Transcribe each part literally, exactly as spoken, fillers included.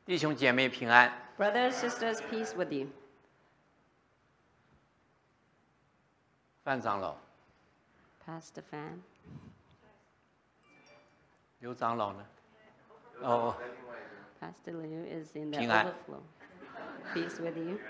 弟兄姐妹平安。 Brothers, sisters, peace with you. 范长老， Pastor Fan. 刘长老呢？哦， Pastor Liu is in the 平安。 overflow. Peace with you.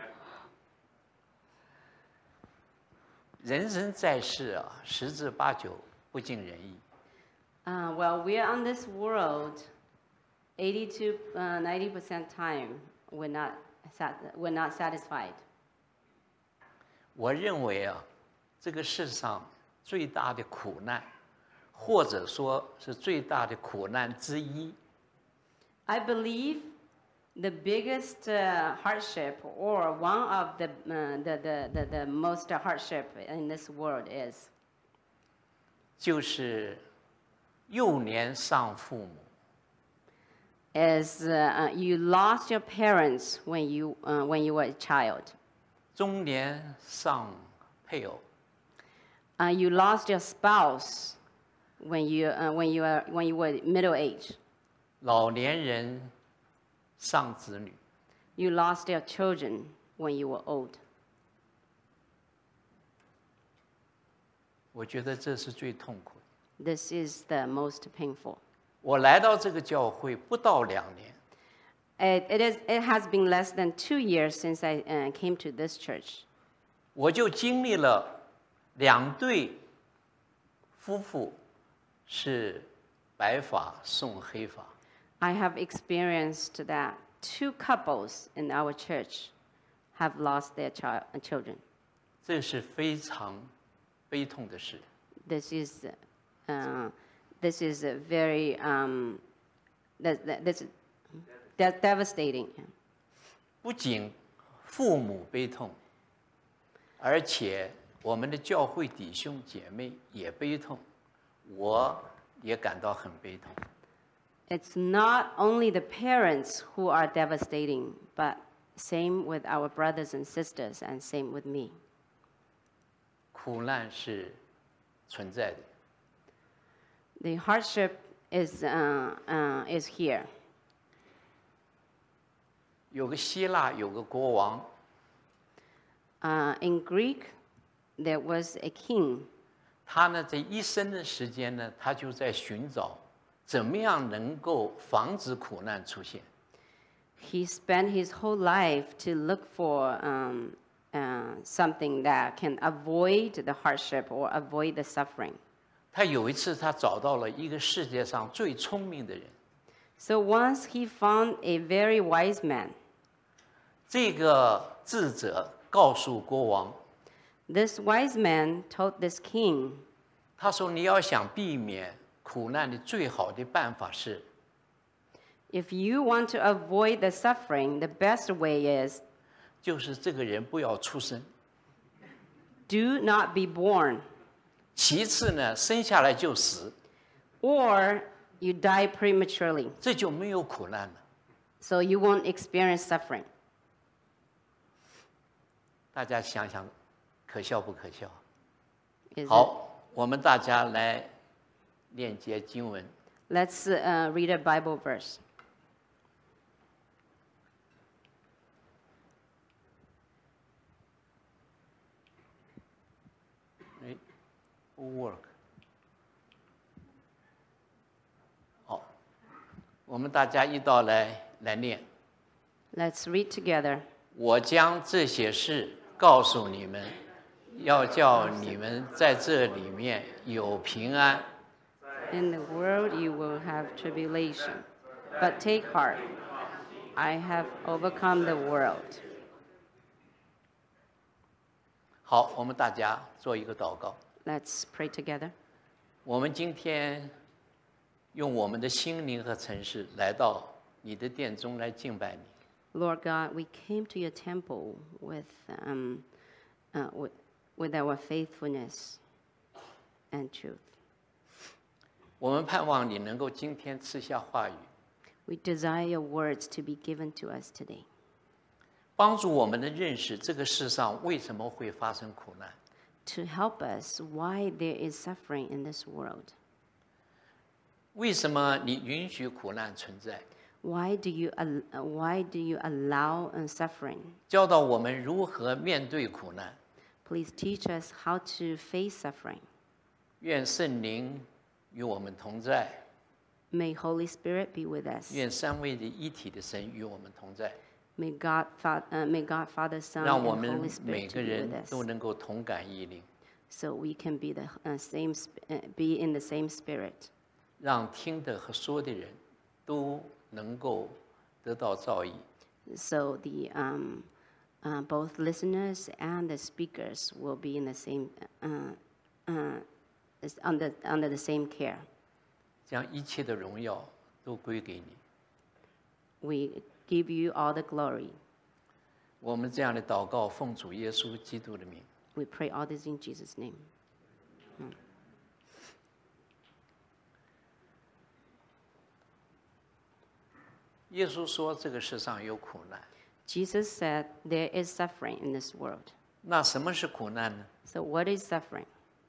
人生在世啊，十之八九不尽人意。 Uh, well, we are on this world. eighty to ninety percent time, we're not sat, we're not satisfied. 我认为啊，这个世上最大的苦难，或者说是最大的苦难之一， I believe the biggest uh, hardship, or one of the, uh, the, the, the, the most hardship in this world is 就是幼年丧父母， is uh, uh, you lost your parents when you uh, when you were a child. 中年丧配偶， Uh, you lost your spouse when you uh, when you are when you were middle age. 老年人丧子女。 You lost your children when you were old. 我觉得这是最痛苦的。 This is the most painful. 我来到这个教会不到两年， It, it is it has been less than two years since I uh, came to this church. 我就经历了两对夫妇是白发送黑发， I have experienced that two couples in our church have lost their child, uh, children. 这是非常悲痛的事。 This is uh, this is a very um, that, that, this that's devastating. 不仅父母悲痛，而且我们的教会弟兄姐妹也悲痛，我也感到很悲痛。 It's not only the parents who are devastating, but same with our brothers and sisters, and same with me. 苦难是存在的， The hardship is uh, uh, is here. 有个希腊有个国王， Uh, in Greek, there was a king. 他呢这一生的时间呢，他就在寻找怎么样能够防止苦难出现。 He spent his whole life to look for um, uh, something that can avoid the hardship or avoid the suffering. 他有一次，他找到了一个世界上最聪明的人。 So once he found a very wise man. 这个智者告诉国王， This wise man told this king, 他说：“你要想避免苦难的最好的办法是， if you want to avoid the suffering, the best way is 就是这个人不要出生。 do not be born, 其次呢，生下来就死， or you die prematurely, 这就没有苦难了。 so you won't experience suffering. ” 大家想想，可笑不可笑？ Is it? 好，我们大家来链接经文。 Let's uh, read a Bible verse. 哎 ，work。好，我们大家一道来来念。 Let's read together. 我将这些事告诉你们，要叫你们在这里面有平安。 In the world you will have tribulation, but take heart. I have overcome the world. 好，我们大家做一个祷告。 Let's pray together. 我们今天用我们的心灵和诚实来到你的殿中来敬拜你。 Lord God, we came to your temple with, um, uh, with, with our faithfulness and truth. 我们盼望你能够今天赐下话语， We desire your words to be given to us today, 帮助我们的认识这个世上为什么会发生苦难， to help us why there is suffering in this world. 为什么你允许苦难存在？ Why do you al- uh, why do you allow uh, suffering? 教导我们如何面对苦难。 Please teach us how to face suffering. 愿圣灵与我们同在， May Holy Spirit be with us. 愿三位的一体的神与我们同在， May God, Fa- uh, may God, Father, Son, 让 and 我们 Holy 每 Spirit 个 to be 人 with us, 都能够同感一灵， so we can be the uh, same, sp- uh, be in the same spirit, 让听的和说的人都能够得到造诣。 so the um, uh, both listeners and the speakers will be in the same uh, uh, is under under the same care. 将一切的荣耀都归给你。 We give you all the glory. 我们这样的祷告，奉主耶稣基督的名。 We pray all this in Jesus' name. 耶稣说：“这个世上有苦难。 Jesus said there is suffering in this world. ” 那什么是苦难呢？ So what is suffering?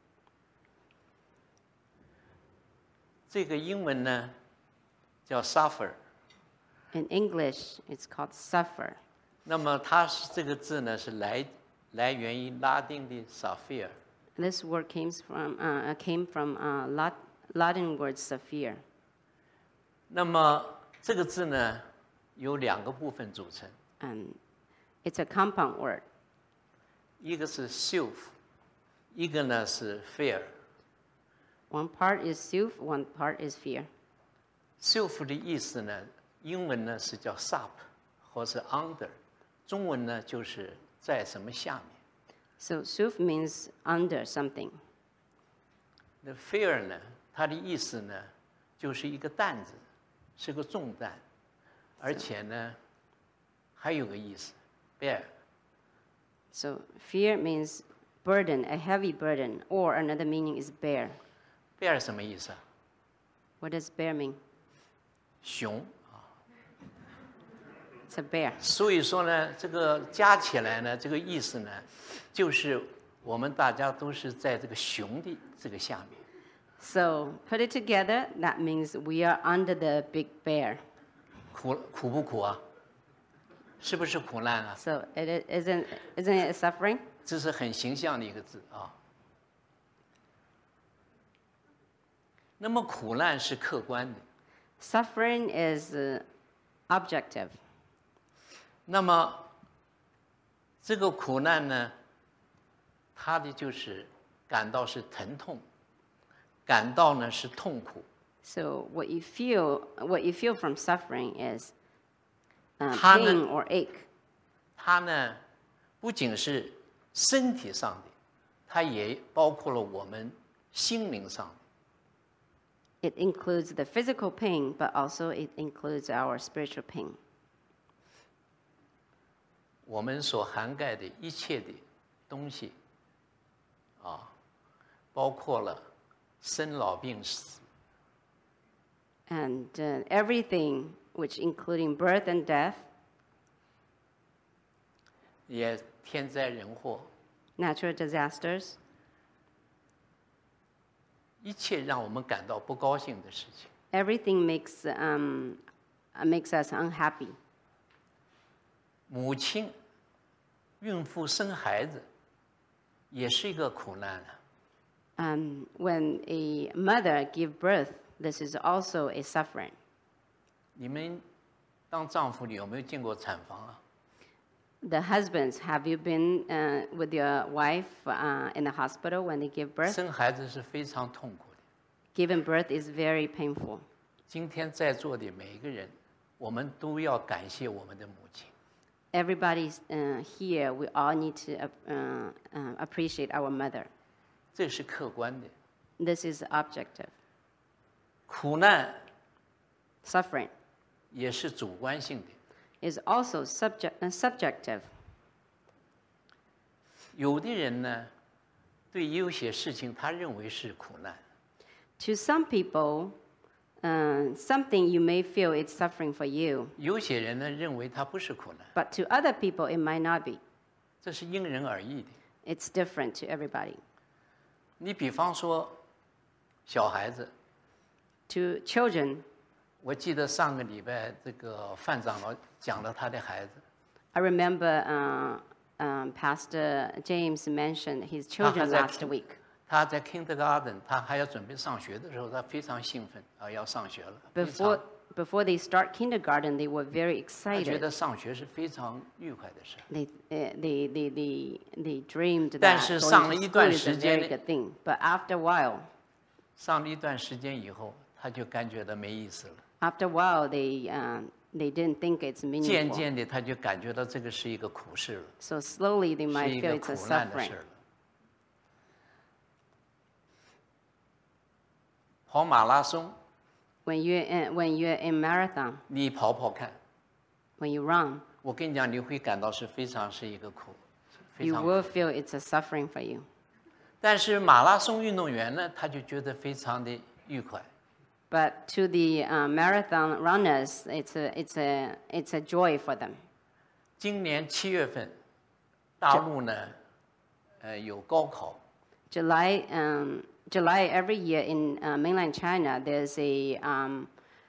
这个英文呢叫 suffer。 In English, it's called suffer. 那么它是这个字呢是来来源于拉丁的 sapphire。 This word came from uh, came from uh, Lat- Latin word sapphire. 那么这个字呢由两个部分组成， And it's a compound word. 一个是 silf， 一个呢是 fear。 One part is self, one part is fear. silf 的意思呢，英文呢是叫 sup 或是 under， 中文呢就是在什么下面。 So self means under something. 那 fear 呢，它的意思呢就是一个担子，是个重担，而且呢还有个意思 bear。 So fear means burden, a heavy burden, or another meaning is bear. bear 什么意思啊？ What does bear mean? 熊。 It's a bear. 所以说呢，这个加起来呢，这个意思呢，就是我们大家都是在这个熊的这个下面。 So put it together, that means we are under the big bear. 苦苦不苦啊？是不是苦难啊？ So it i- isn't isn't it suffering? 这是很形象的一个字啊。那么苦难是客观的， Suffering is uh, objective. 那么这个苦难呢，它的就是感到是疼痛，感到呢是痛苦， So what you feel, what you feel from suffering is uh, 它呢- pain or ache. 它呢不仅是身体上的，它也包括了我们心灵上的。 It includes the physical pain, but also it includes our spiritual pain. 我们所涵盖的一切的东西，啊，包括了生老病死， And uh, everything, which including birth and death, 也天灾人祸， natural disasters, 一切让我们感到不高兴的事情。 everything makes, um, uh, makes us unhappy. 母亲、孕妇生孩子，也是一个苦难啊。 Um, when a mother gives birth, this is also a suffering. 你们当丈夫的有没有进过产房啊？ The husbands, have you been uh, with your wife uh, in the hospital when they give birth? 生孩子是非常痛苦的。 Giving birth is very painful. 今天在座的每一个人，我们都要感谢我们的母亲。 Everybody uh, here, we all need to uh, uh, appreciate our mother. 这是客观的。 This is objective. 苦难 Suffering 也是主观性的。 is also subject, uh, subjective. 有的人呢，对有些事情他认为是苦难， To some people, uh, something you may feel it's suffering for you, 有些人呢认为它不是苦难， but to other people, it might not be. 这是因人而异的。 It's different to everybody. 你比方说，小孩子， To children, 我记得上个礼拜这个范长老讲了他的孩子， I remember uh, um, Pastor James mentioned his children has a- last week. 他在 kindergarten， 他还要准备上学的时候，他非常兴奋啊，要上学了。非常 Before, before they start kindergarten, they were very 他觉 excited. 得上学是非常愉快的事。 They, uh, they, they, they, they dreamed 但 that 是 going 上了 to 一 school 段 is a 时间 very good thing. But after a while, 上了一段时间以后，他就感觉到没意思了。 after a while, they, um, they didn't think it's 渐 meaningful. 渐的，他就感觉到这个是一个苦事了， So slowly, they 是 might 一 feel 个 it's a 苦难的 suffering. 事了。跑马拉松， When you're in, when you're in marathon, 你跑跑看， when you run, 我跟你讲，你会感到是非常是一个苦，非 you 常 will 苦。 feel it's a suffering for you. 但是马拉松运动员呢，他就觉得非常的愉快。 But to the uh, marathon runners, it's a, it's, a, it's a joy for them. 今年七月份，大陆呢，呃，有高考， July, um, July every year in uh, mainland China, there's a um,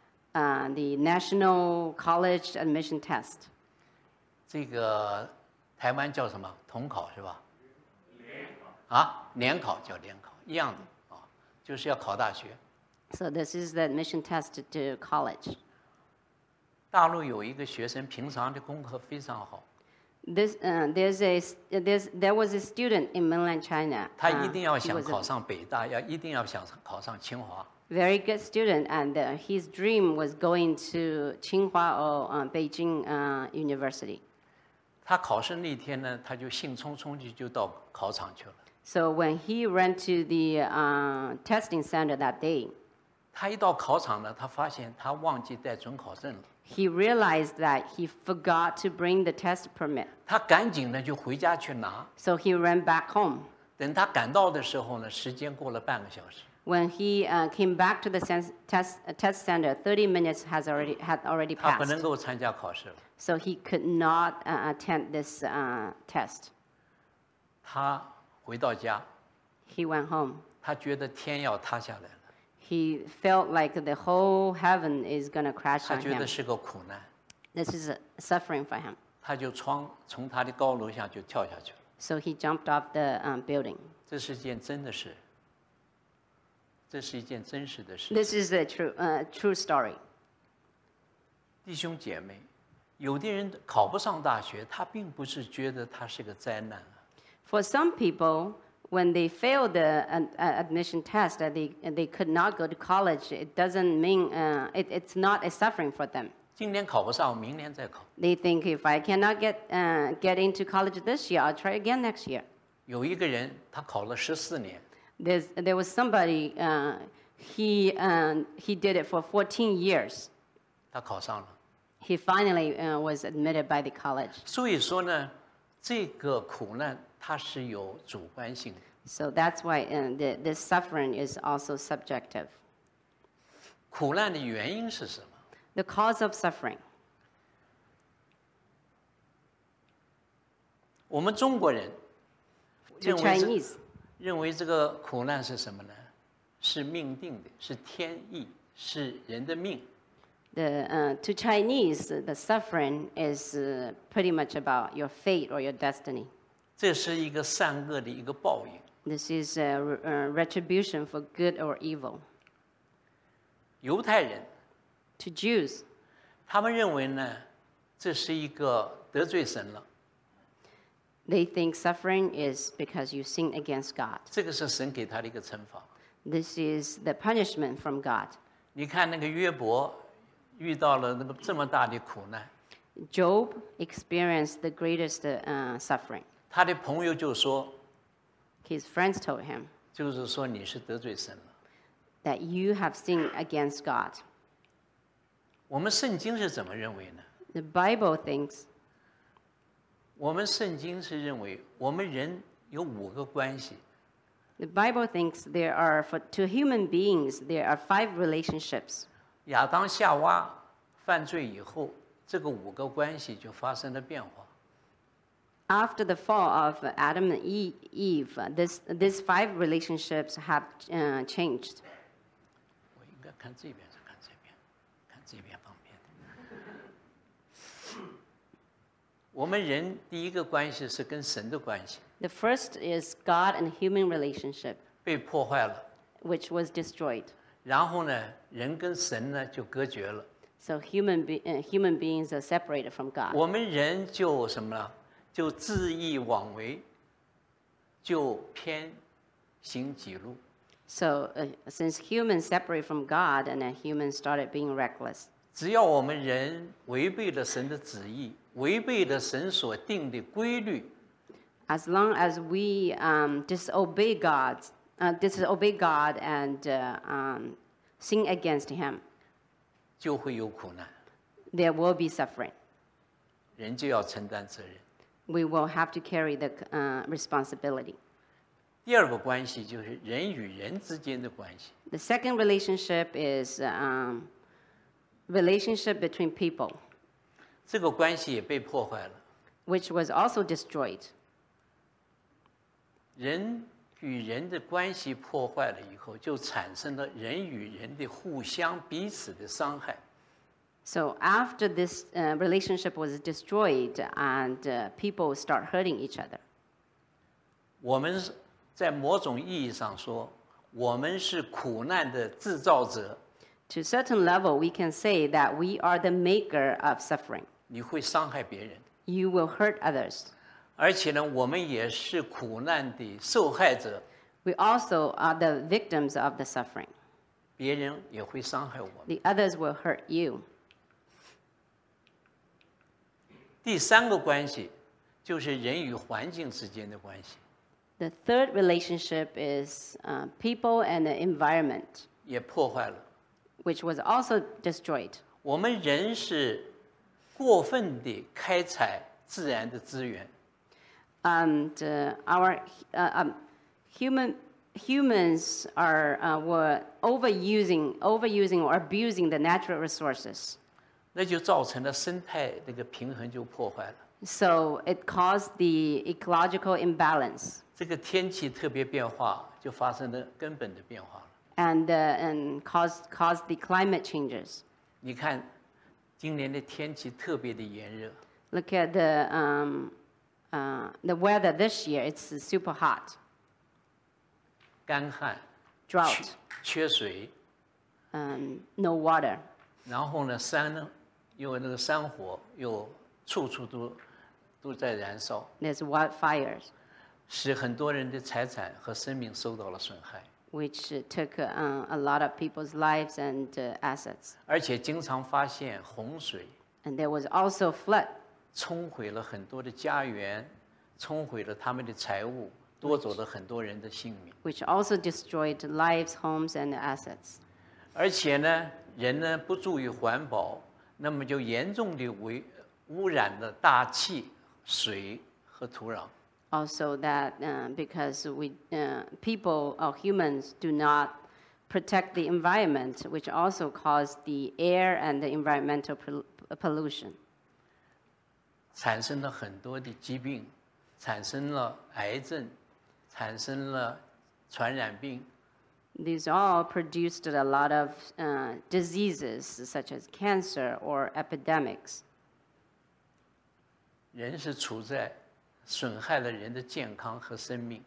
uh, the national college admission test. 这个台湾叫什么？统考是吧？联考啊，联考叫联考，一样的啊，就是要考大学。 So this is the admission test to, to college. 大陆有一个学生，平常的功课非常好， This, uh, there's a, s- there's, there was a student in mainland China. 他 uh, 一定要 he 想 was 考 a 上北大，要一定要想考上清华。 very good student, and uh, his dream was going to Tsinghua or uh, Beijing uh, University. 他考试那天呢，他就兴冲冲地就到考场去了。 So when he ran to the uh, testing center that day, 他一到考场呢，他发现他忘记带准考证了， he realized that he forgot to bring the test permit. 他赶紧的就回家去拿。 So he ran back home. 等他赶到的时候呢，时间过了半个小时， When he uh, came back to the sen- test, uh, test center, thirty minutes has already, had already 他不 passed. 能够参加考试了。 So he could not uh, attend this uh, test. 他回到家， He went home. 他觉得天要塌下来了， He felt like the whole heaven is going to crash 他 on 觉得 him. 是个苦难， This is a suffering for him. 他就窗从他的高楼下就跳下去了。 So he jumped off the um, building. 这是件真的事，这是一件真实的事。 This is a true, uh, true story. 弟兄姐妹，有的人考不上大学，他并不是觉得他是个灾难啊， For some people, when they fail the uh, uh, admission test, that they, they could not go to college, it doesn't mean uh, it, it's not a suffering for them. 今年考不上，明年再考。 They think if I cannot get, uh, get into college this year, I'll try again next year. 有一个人，他考了十四年， There's, there was somebody, uh, he, uh, he did it for fourteen years. 他考上了。 He finally uh, was admitted by the college. 所以说呢，这个苦难它是有主观性的。 So that's why uh, the, this suffering is also subjective. 苦难的原因是什么？ The cause of suffering. 我们中国人 To 认为这 Chinese, 认为这个苦难是什么呢？是命定的，是天意，是人的命。 the, uh, to Chinese, the suffering is uh, pretty much about your fate or your destiny. 这是一个善恶的一个报应。 This is a, re- uh, retribution for good or evil. 犹太人 To Jews, 他们认为呢，这是一个得罪神了， they think suffering is because you sin against God. 这个是神给他的一个惩罚。 This is the punishment from God. 你看那个约伯遇到了那个这么大的苦难， Job experienced the greatest uh, suffering. 他的朋友就说， His friends told him 就是说你是得罪神了。 that you have sinned against God. 我们圣经是怎么认为呢？ The Bible thinks 我们圣经是认为我们人有五个关系， the Bible thinks there are for to human beings there are five relationships. 亚当夏娃犯罪以后，这个五个关系就发生了变化。 After the fall of Adam and E- Eve, uh, this, these five relationships have uh, changed. 我应该看这边，是看这边，看这这边方便的。我们人第一个关系是跟神的关系， The first is God and human relationship, 被破坏了。 which was destroyed. 然后呢，人跟神呢就隔绝了。 So human, be, uh, human beings are separated from God. 我们人就什么呢？就恣意妄为，就偏行己路。 So uh, since humans separate from God, and then humans started being reckless. 只要我们人违背了神的旨意，违背了神所定的规律， As long as we um, disobey God, uh, disobey God and uh, um, sin against Him, 就会有苦难， there will be suffering. 人就要承担责任。 We will have to carry the uh, responsibility. 第二个关系就是人与人之间的关系， The second relationship is um, relationship between people, 这个关系也被破坏了。 which was also destroyed. 人与人的关系破坏了以后，就产生了人与人的互相彼此的伤害。 So after this uh, relationship was destroyed, and uh, people start hurting each other. 我们在某种意义上说，我们是苦难的制造者。 To a certain level, we can say that we are the maker of suffering. 你会伤害别人， You will hurt others. 而且呢，我们也是苦难的受害者， We also are the victims of the suffering. 别人也会伤害我们。 The others will hurt you. 第三个关系就是人与环境之间的关系， The third relationship is uh, people and the environment, 也破坏了。 which was also destroyed. 我们人是过分的开采自然的资源， And uh, our uh, um, human humans are uh, were overusing, overusing or abusing the natural resources. 那就造成了生态这个平衡就破坏了。 So it caused the ecological imbalance, 这个天气特别变化就发生了根本的变化了。 and uh, and caused caused the climate changes. 你看，今年的天气特别的炎热， Look at the um, uh, the weather this year. It's super hot, 干旱、 drought, 缺水， um, no water. 然后呢，山呢又那个山火又处处都都在燃烧， There's wildfires, 使很多人的财产和生命受到了损害， which uh, took uh, a lot of people's lives and uh, assets. 而且经常发现洪水 And there was also flood, 冲毁了很多的家园，冲毁了他们的财物，夺走了很多人的性命。 which also destroyed lives, homes, and assets. 而且呢，人呢不注意环保，那么就严重的为污染了大气、水和土壤。 Also, that uh, because we uh, people or humans do not protect the environment, which also cause the air and the environmental pol- pollution. 产生了很多的疾病，产生了癌症，产生了传染病， These all produced a lot of uh, diseases such as cancer or epidemics. 人是处在损害了人的健康和生命，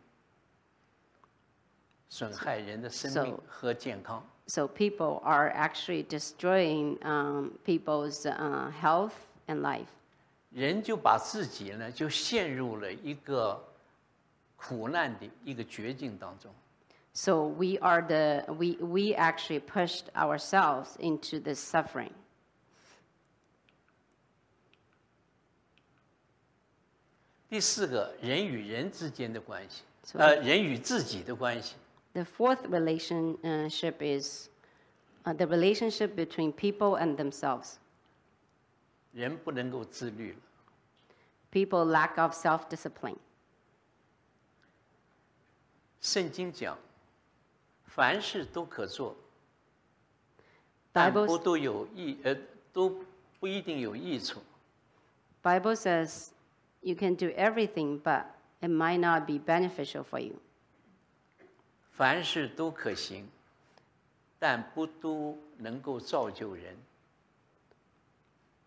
损害人的生命 So- 和健康。 So people are actually destroying um, people's uh, health and life. 人就把自己呢就陷入了一个苦难的一个绝境当中。 So we are the we we actually pushed ourselves into this suffering. 第四个，人与人之间的关系， So- 呃，人与自己的关系。 The fourth relationship is uh, the relationship between people and themselves. 人不能够自律了。 People lack of self-discipline. 圣经讲，凡事都可做，但 Bible 不都有益，呃，都不一定有益处。 Bible says you can do everything, but it might not be beneficial for you. 凡事都可行，但不都能够造就人。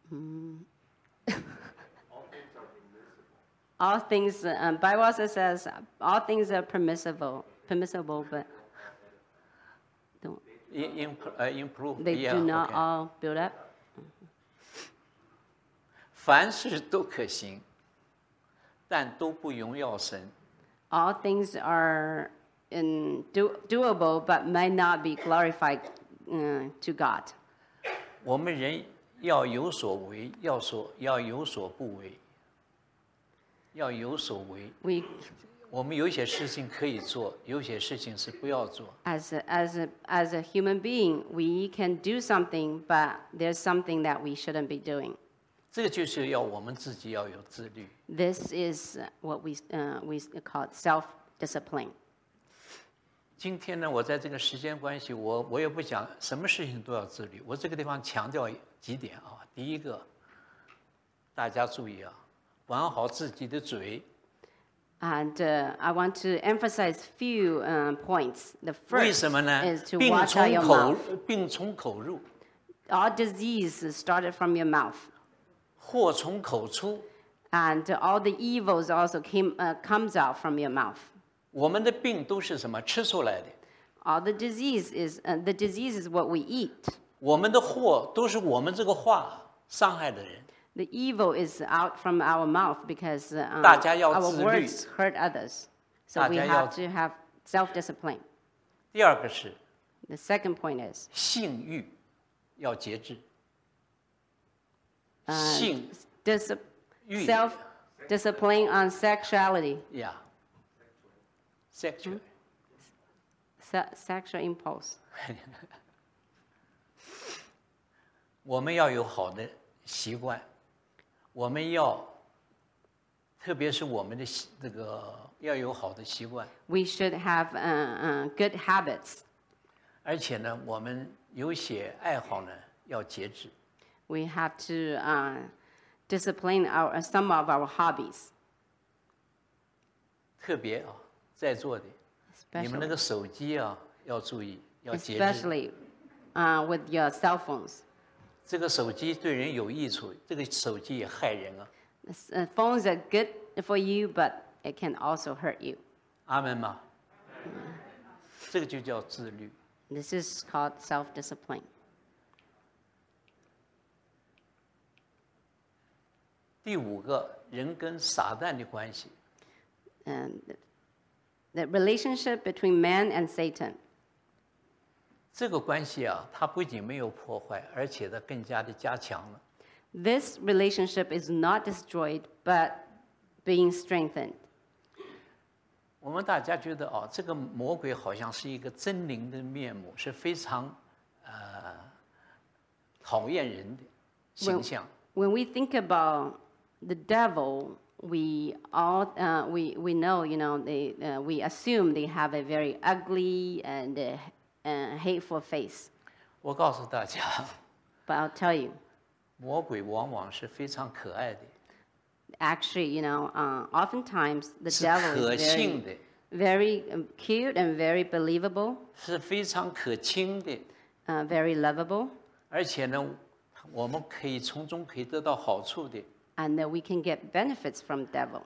All things, um, Bible also says all things are permissible, permissible, but don't, In, uh, improve. they yeah, do not okay. all build up. 凡事都可行，但都不荣耀神。 All things are in do, doable, but may not be glorified uh, to God. 我们人要有所为，要所要有所不为，要有所为。 We, 我们有一些事情可以做，有些事情是不要做。 as a, as a, as a human being, we can do something, but there's something that we shouldn't be doing. 这个就是要我们自己要有自律。 This is what we, uh, we call self-discipline. 今天呢，我在这个时间关系，我我也不讲什么事情都要自律。我这个地方强调几点啊。第一个，大家注意啊，管好自己的嘴。 And uh, I want to emphasize few um, points. The 为 first 什么呢 is？to 病 watch out 从 your 口 mouth. 病从口入， All disease started from your mouth. 祸从口出。 And all the evils also came, uh, comes out from your mouth. 我们的病都是什么吃出来的？ All the disease is, uh, the disease is what we eat. 我们的祸都是我们这个话伤害的人。 The evil is out from our mouth because uh, 大家要 our 自律。 words hurt others. So 大 we 家要- have to have self-discipline. 第二个是 The second point is 性欲要节制。 uh, 性 dis- 欲 self-discipline on sexuality, 呀 ，sexual。 se- sexual impulse. 我们要有好的习惯，我们要，特别是我们的习这个要有好的习惯， We should have uh, uh, good habits. 而且呢，我们有些爱好呢要节制。 We have to uh, discipline our, some of our hobbies, 特别啊，在座的，你们那 especially, 个手机啊要注意，要节制。 especially uh, with your cell phones. 这个手机对人有益处，这个手机也害人啊。 Uh, phones are good for you, but it can also hurt you. 阿门吗？这个就叫自律。 This is called self-discipline. 第五个，人跟撒旦的关系。 And the relationship between man and Satan. 这个关系啊，它不仅没有破坏，而且它更加的加强了。 This relationship is not destroyed, but being strengthened. 我们大家觉得哦，这个魔鬼好像是一个狰狞的面目，是非常呃讨厌人的形象。 When we think about the devil, we all uh, we we know, you know, they uh, we assume they have a very ugly and uh, uh, hateful face. 我告诉大家， But I'll tell you, 魔鬼往往是非常可爱的， actually, you know, uh, oftentimes the 是 devil 可 is 信 very 的， very um, cute and very believable, 是非常可亲的， uh, very lovable, 而且呢，我们可以从中可以得到好处的。 and that we can get benefits from devil.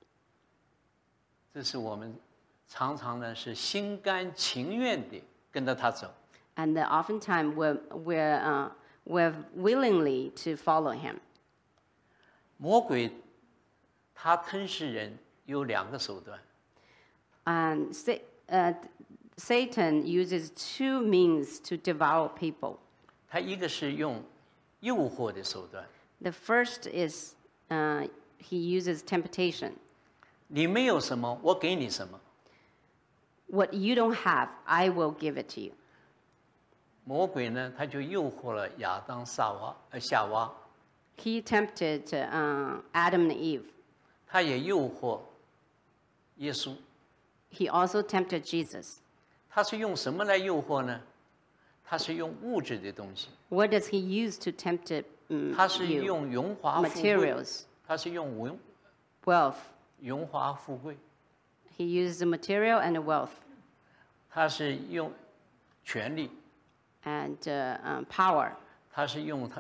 这是我们常常呢是心甘情愿的跟着他走。 And that oftentimes we're, we're, uh, we're willingly to follow him. 魔鬼他吞噬人有两个手段， And sa- uh, Satan uses two means to devour people. 他一个是用诱惑的手段， The first is uh, he uses temptation. 你没有什么，我给你什么。 What you don't have, I will give it to you. 魔鬼呢，他就诱惑了亚当、夏娃，呃，夏娃， He tempted uh, Adam and Eve. 他也诱惑耶稣。 He also tempted Jesus. 他是用什么来诱惑呢？他是用物质的东西， What does he use to tempt it, um, 他是 you? 用荣华富贵， Materials, 他是用文 wealth. 荣华富贵， He uses the material and the wealth 他是用权力， and uh, um, power. 他是用他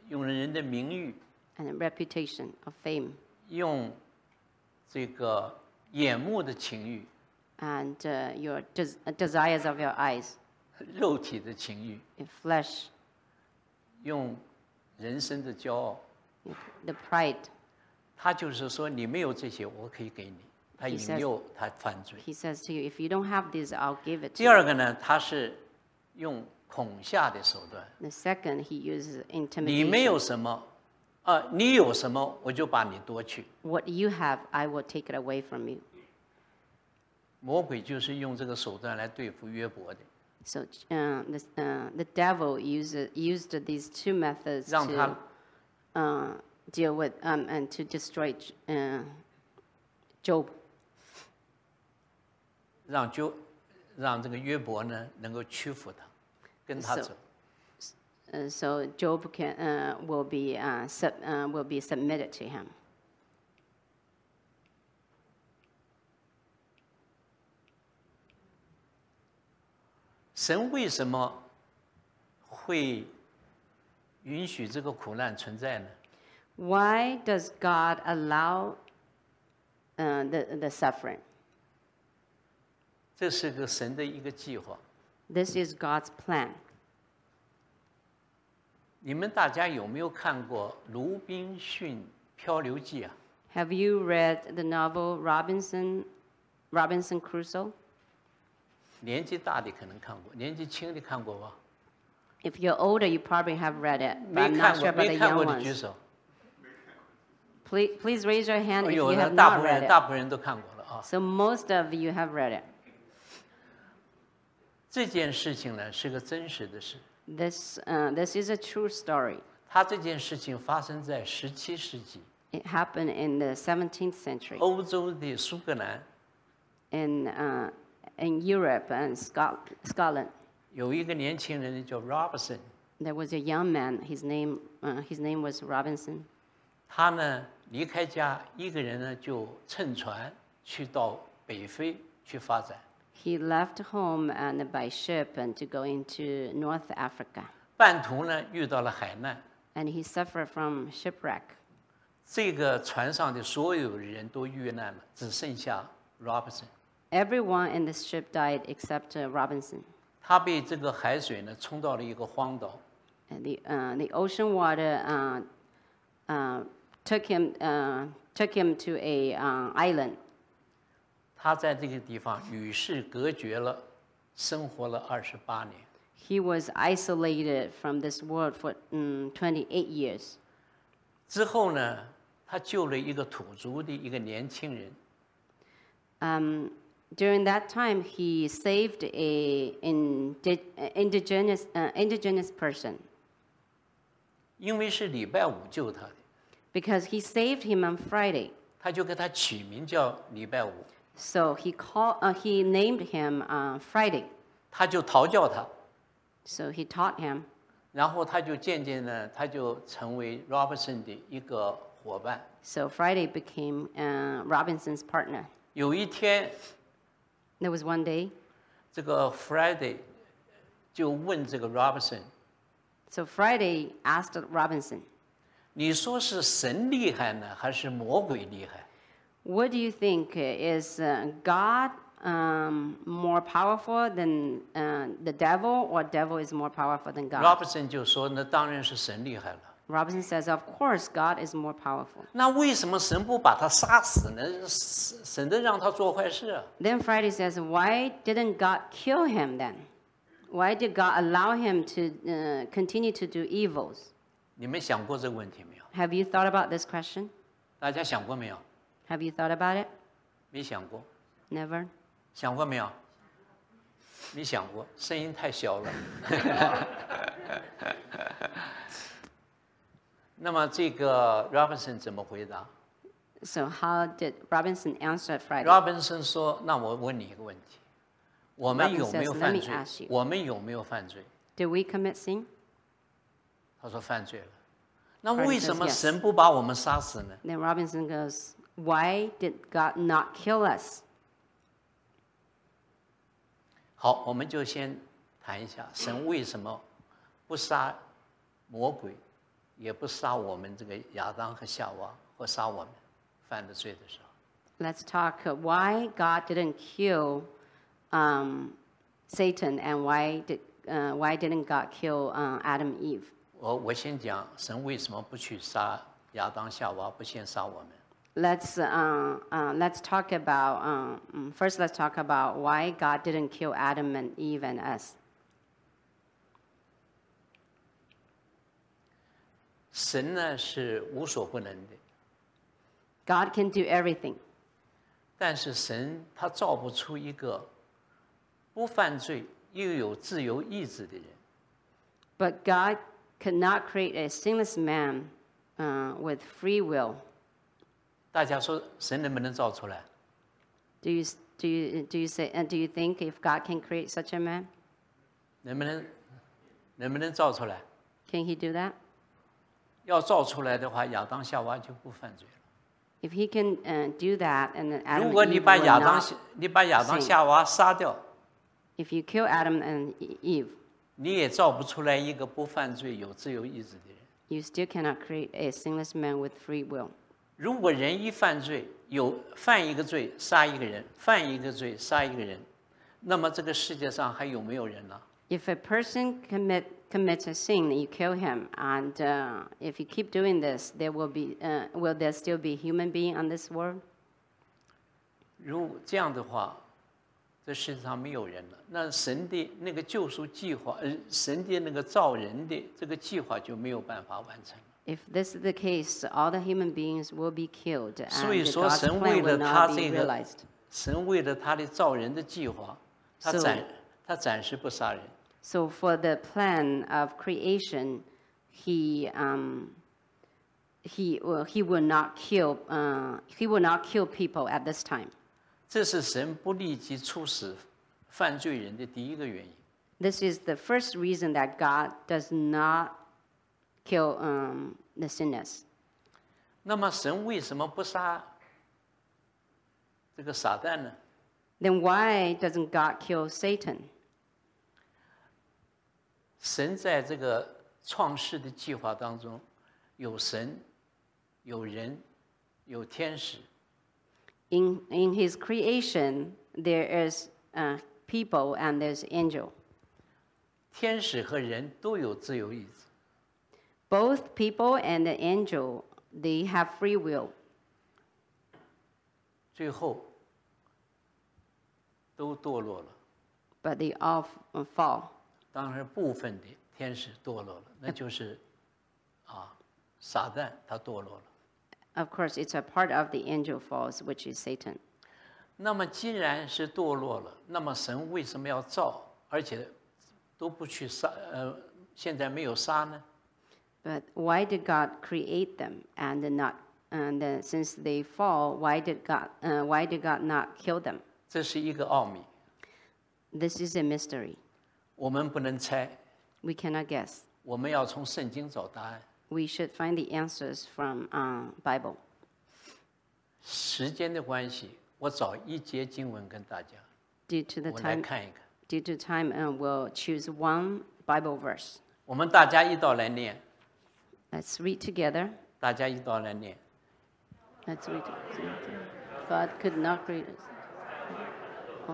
用人的名誉， and reputation of fame, 用这个眼目的情欲， and uh, your des- desires of your eyes, 肉体的情欲， your flesh, 用人生的骄傲。 the pride. 他就是说，你没有这些，我可以给你。他 He 引 says- 诱他犯罪。 He says to you, if you don't have this, I'll give it to 第 you. 二个呢，他是用恐吓的手段。 The second, he uses 你没有 intimidation. 什么，啊，你有什么，我就把你夺去。 What you have, I will take it away from you. 魔鬼就是用这个手段来对付约伯的， So uh, the, uh, the devil used, used these two methods 让他 to uh, deal with um, and to destroy uh, Job. 让就让这个约伯呢能够屈服他，跟他 So- 走。 Uh, so Job can, uh, will, be, uh, sub, uh, will be submitted to him. 神为什么会允许这个苦难存在呢？ Why does God allow uh, the, the suffering? 这是个神的一个计划。 This is God's plan. 你们大家有没有看过《鲁滨逊漂流记》啊？ Have you read the novel Robinson, Robinson Crusoe? 年纪大的可能看过，年纪轻的看过吧？ If you're older, you probably have read it, but 没 I'm 看 not 过 sure about 没 the 看 young 过的举 ones. 手。 Please, please raise your hand if 有 you 的 have 大部 not 分 read 人大 it. 部分人都看过了啊。 So most of you have read it. 这件事情呢是个真实的事， This, uh, this is a true story. 它这件事情发生在十七世纪， It happened in the seventeenth century 欧洲的苏格兰 in, uh, in Europe and Scot- Scotland. 有一个年轻人叫 Robinson， There was a young man. His name, uh, his name was Robinson. 他呢离开家，一个人呢就乘船去到北非去发展。 He left home and by ship and to go into North Africa. 半途呢遇到了海难， And he suffered from shipwreck. 这个船上的所有人都遇难了，只剩下 Robinson。 Everyone in this ship died except uh, Robinson. 他被这个海水呢冲到了一个荒岛， And the, uh, the ocean water uh, uh, took, him, uh, took him to a uh, island. 他在这个地方与世隔绝了，生活了二十八年。 He was isolated from this world for um, twenty-eight years. 之后呢，他救了一个土族的一个年轻人， Um, during that time, he saved a indi- indigenous, uh, indigenous person 因为是礼拜五救他的， because he saved him on Friday. 他就给他起名叫礼拜五， So he, called, uh, he named him uh, Friday. 他就讨教他， So he taught him. 然后他就渐渐呢，他就成为 Robinson 的一个伙伴。 So Friday became uh, Robinson's partner. 有一天， There was one day, 这个 Friday 就问这个 Robinson， so Friday asked Robinson, 你说是神厉害呢，还是魔鬼厉害？ what do you think? Is uh, God um, more powerful than uh, the devil, or devil is more powerful than God? Robinson 就说：“那当然是神厉害了。 Robinson says, of course, God is more powerful. 那为什么神不把他杀死呢？省省得让他做坏事啊！ Then Friday says, why didn't God kill him then? Why did God allow him to uh, continue to do evils? 你们想过这个问题没有？ Have you thought about this question? 大家想过没有？ Have you thought about it? 没想过。 Never? 想过没有？没想过，声音太小了。那么这个 Robinson 怎么回答 So how did Robinson answer Friday? ？Robinson 说：“那我问你一个问题，我们有没有 Robinson says, 犯 "Let me 罪 ask you."？ 我们有没有犯罪？” Did we commit sin? 他说犯罪了。那 Friday 为什 says 么 yes. 神不把我们杀死呢？ Then Robinson goes, why did God not kill us? 好，我们就先谈一下神为什么不杀魔鬼， 也不杀我们这个亚当和夏娃，或杀我们犯的罪的时候。 Let's talk uh, why God didn't kill um, Satan and why did uh, why didn't God kill uh, Adam and Eve? 我我先讲神为什么不去杀亚当夏娃，不先杀我们。 Let's uh, uh, let's talk about um, first. Let's talk about why God didn't kill Adam and Eve and us. 神呢是无所不能的， God can do everything, 但是神他造不出一个不犯罪又有自由意志的人。 but God could not create a sinless man uh, with free will. 大家说神能不能造出来？ Do you do you do you say uh, do you think if God can create such a man, 能不能能不能造出来？ can He do that? 要造出来的话，亚当夏娃就不犯罪了。 If He can uh, do that, and then 如 Adam 果 and 你 Eve 把 will 亚当 not, 你把亚当 sin. 夏娃杀掉， if you kill Adam and Eve, 你也造不出来一个不犯罪、有自由意志的人。 you still cannot create a sinless man with free will. 如果人一犯罪，有犯一个罪杀一个人，犯一个罪杀一个人，那么这个世界上还有没有人呢？ If a person commit commits a sin, you kill him, and uh, if you keep doing this, there will be uh, will there still be human being on this world? 如这样的话，这世界上没有人了，那神的那个救赎计划，呃，神的那个造人的这个计划就没有办法完成了。 If this is the case, all the human beings will be killed, 所以 and 说， God's 神 plan 为了 will 他 not be 这个 realized. 神为了他的造人的计划，他 So- 暂他暂时不杀人。 So for the plan of creation, he um, he well, he will not kill uh, he will not kill people at this time. 这是神不立即处死犯罪人的第一个原因。 This is the first reason that God does not kill um, the sinners. 那么神为什么不杀这个撒旦呢？ Then why doesn't God kill Satan? 神在这个创世的计划当中，有神，有人，有天使。 In in His creation, there is uh, people and there's angel. 天使和人都有自由意志， Both people and the angel, they have free will. 最后都堕落了。 But they all f- fall. 当然，部分的天使堕落了，那就是啊，撒旦他堕落了。 Of course, it's a part of the angel falls, which is Satan. 那么既然是堕落了，那么神为什么要造，而且都不去杀？呃，现在没有杀呢？ But why did God create them and not? And then since they fall, why did God? Uh, why did God not kill them? 这是一个奥秘， This is a mystery. 我们不能猜， We cannot guess. 我们要从圣经找答案。 We should find the answers from uh, Bible. 时间的关系，我找一节经文跟大家， Due to the 我来 time, 看一看。 due to time, uh, we'll choose one Bible verse. 我们大家一道来念， Let's read together. 大家一道来念。 Let's read. together. God could not create us. Oh.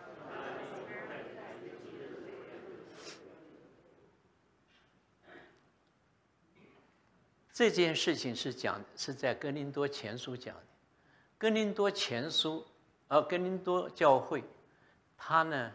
这件事情是讲是在哥林多前书讲的，哥林多前书，呃，哥林多教会，他呢，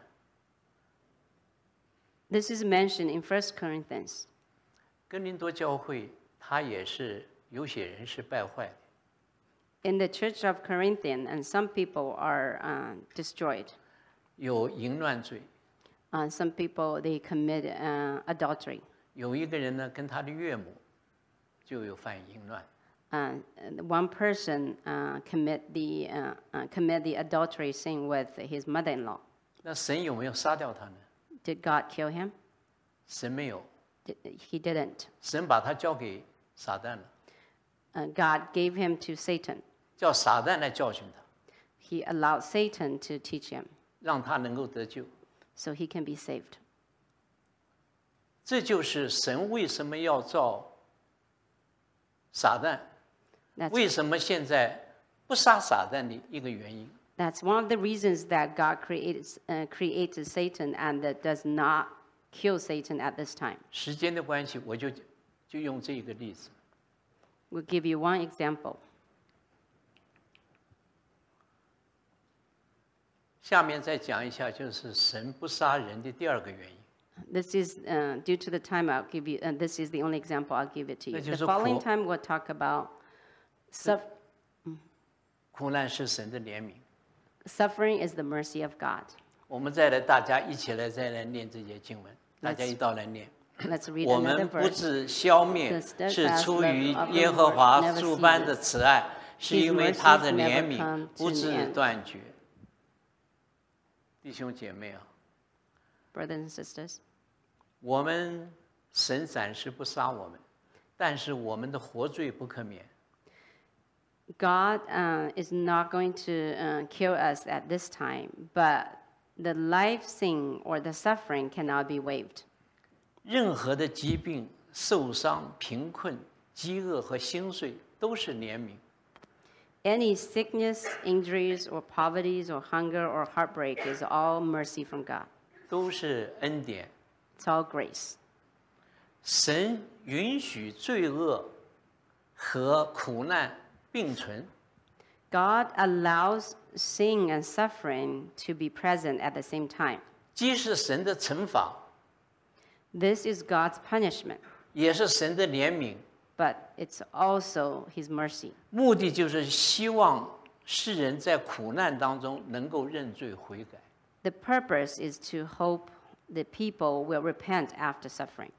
This is mentioned in First Corinthians. 哥林多教会他也是有些人是败坏的， In the church of Corinthian, and some people are uh, destroyed. 有淫乱罪， Uh, some people, they commit uh, adultery. 有一个人呢跟他的岳母就有犯淫乱， Uh, one person uh, commit the uh, uh, commit the adultery sin with his mother-in-law. 那神有没有杀掉他呢？ Did God kill him? 神没有， Did, he didn't. 神把他交给撒旦了， Uh, God gave him to Satan. 叫撒旦来教训他， He allowed Satan to teach him 让他能够得救。 so he can be saved. 这就是神为什么要造撒旦。 That's 为什么现在不杀撒旦的一个原因？ That's one of the reasons that God created, uh, created Satan and that does not kill Satan at this time. 时间的关系，我就就用这个例子。 We'll give you one example. 下面再讲一下，就是神不杀人的第二个原因。 This is, uh, due to the time, I'll give you, uh, this is the only example I'll give it to you. 那就 The 是 following 苦- time, we'll talk about suff- 苦难是神的怜悯。 suffering is the mercy of God. 我们再来，大家一起来再来念这节经文，大家一道来念。 Let's read 我 another 们不 verse. 致消灭， The steadfast 是出于 love of the 耶和 Lord 华 never 诸般的 ceases. 慈爱，是 His 因为他的 mercies 怜 never 悯 come 不 to 致 an end. 断绝。弟兄姐妹啊， Brothers and sisters, 我们神暂时不杀我们，但是我们的活罪不可免。 God uh, is not going to uh, kill us at this time, but the life sin or the suffering cannot be waived. 任何的疾病、受伤、贫困、饥饿和心碎，都是怜悯。 Any sickness, injuries, or poverties, or hunger, or heartbreak is all mercy from God. 都是恩典。 It's all grace. 神允许罪恶和苦难并存， God allows sin and suffering to be present at the same time. 既是神的惩罚， This is God's punishment, 也是神的怜悯。 but it's also His mercy. 目的就是希望世人在苦难当中能够认罪悔改。 The purpose is to hope the people will repent after suffering.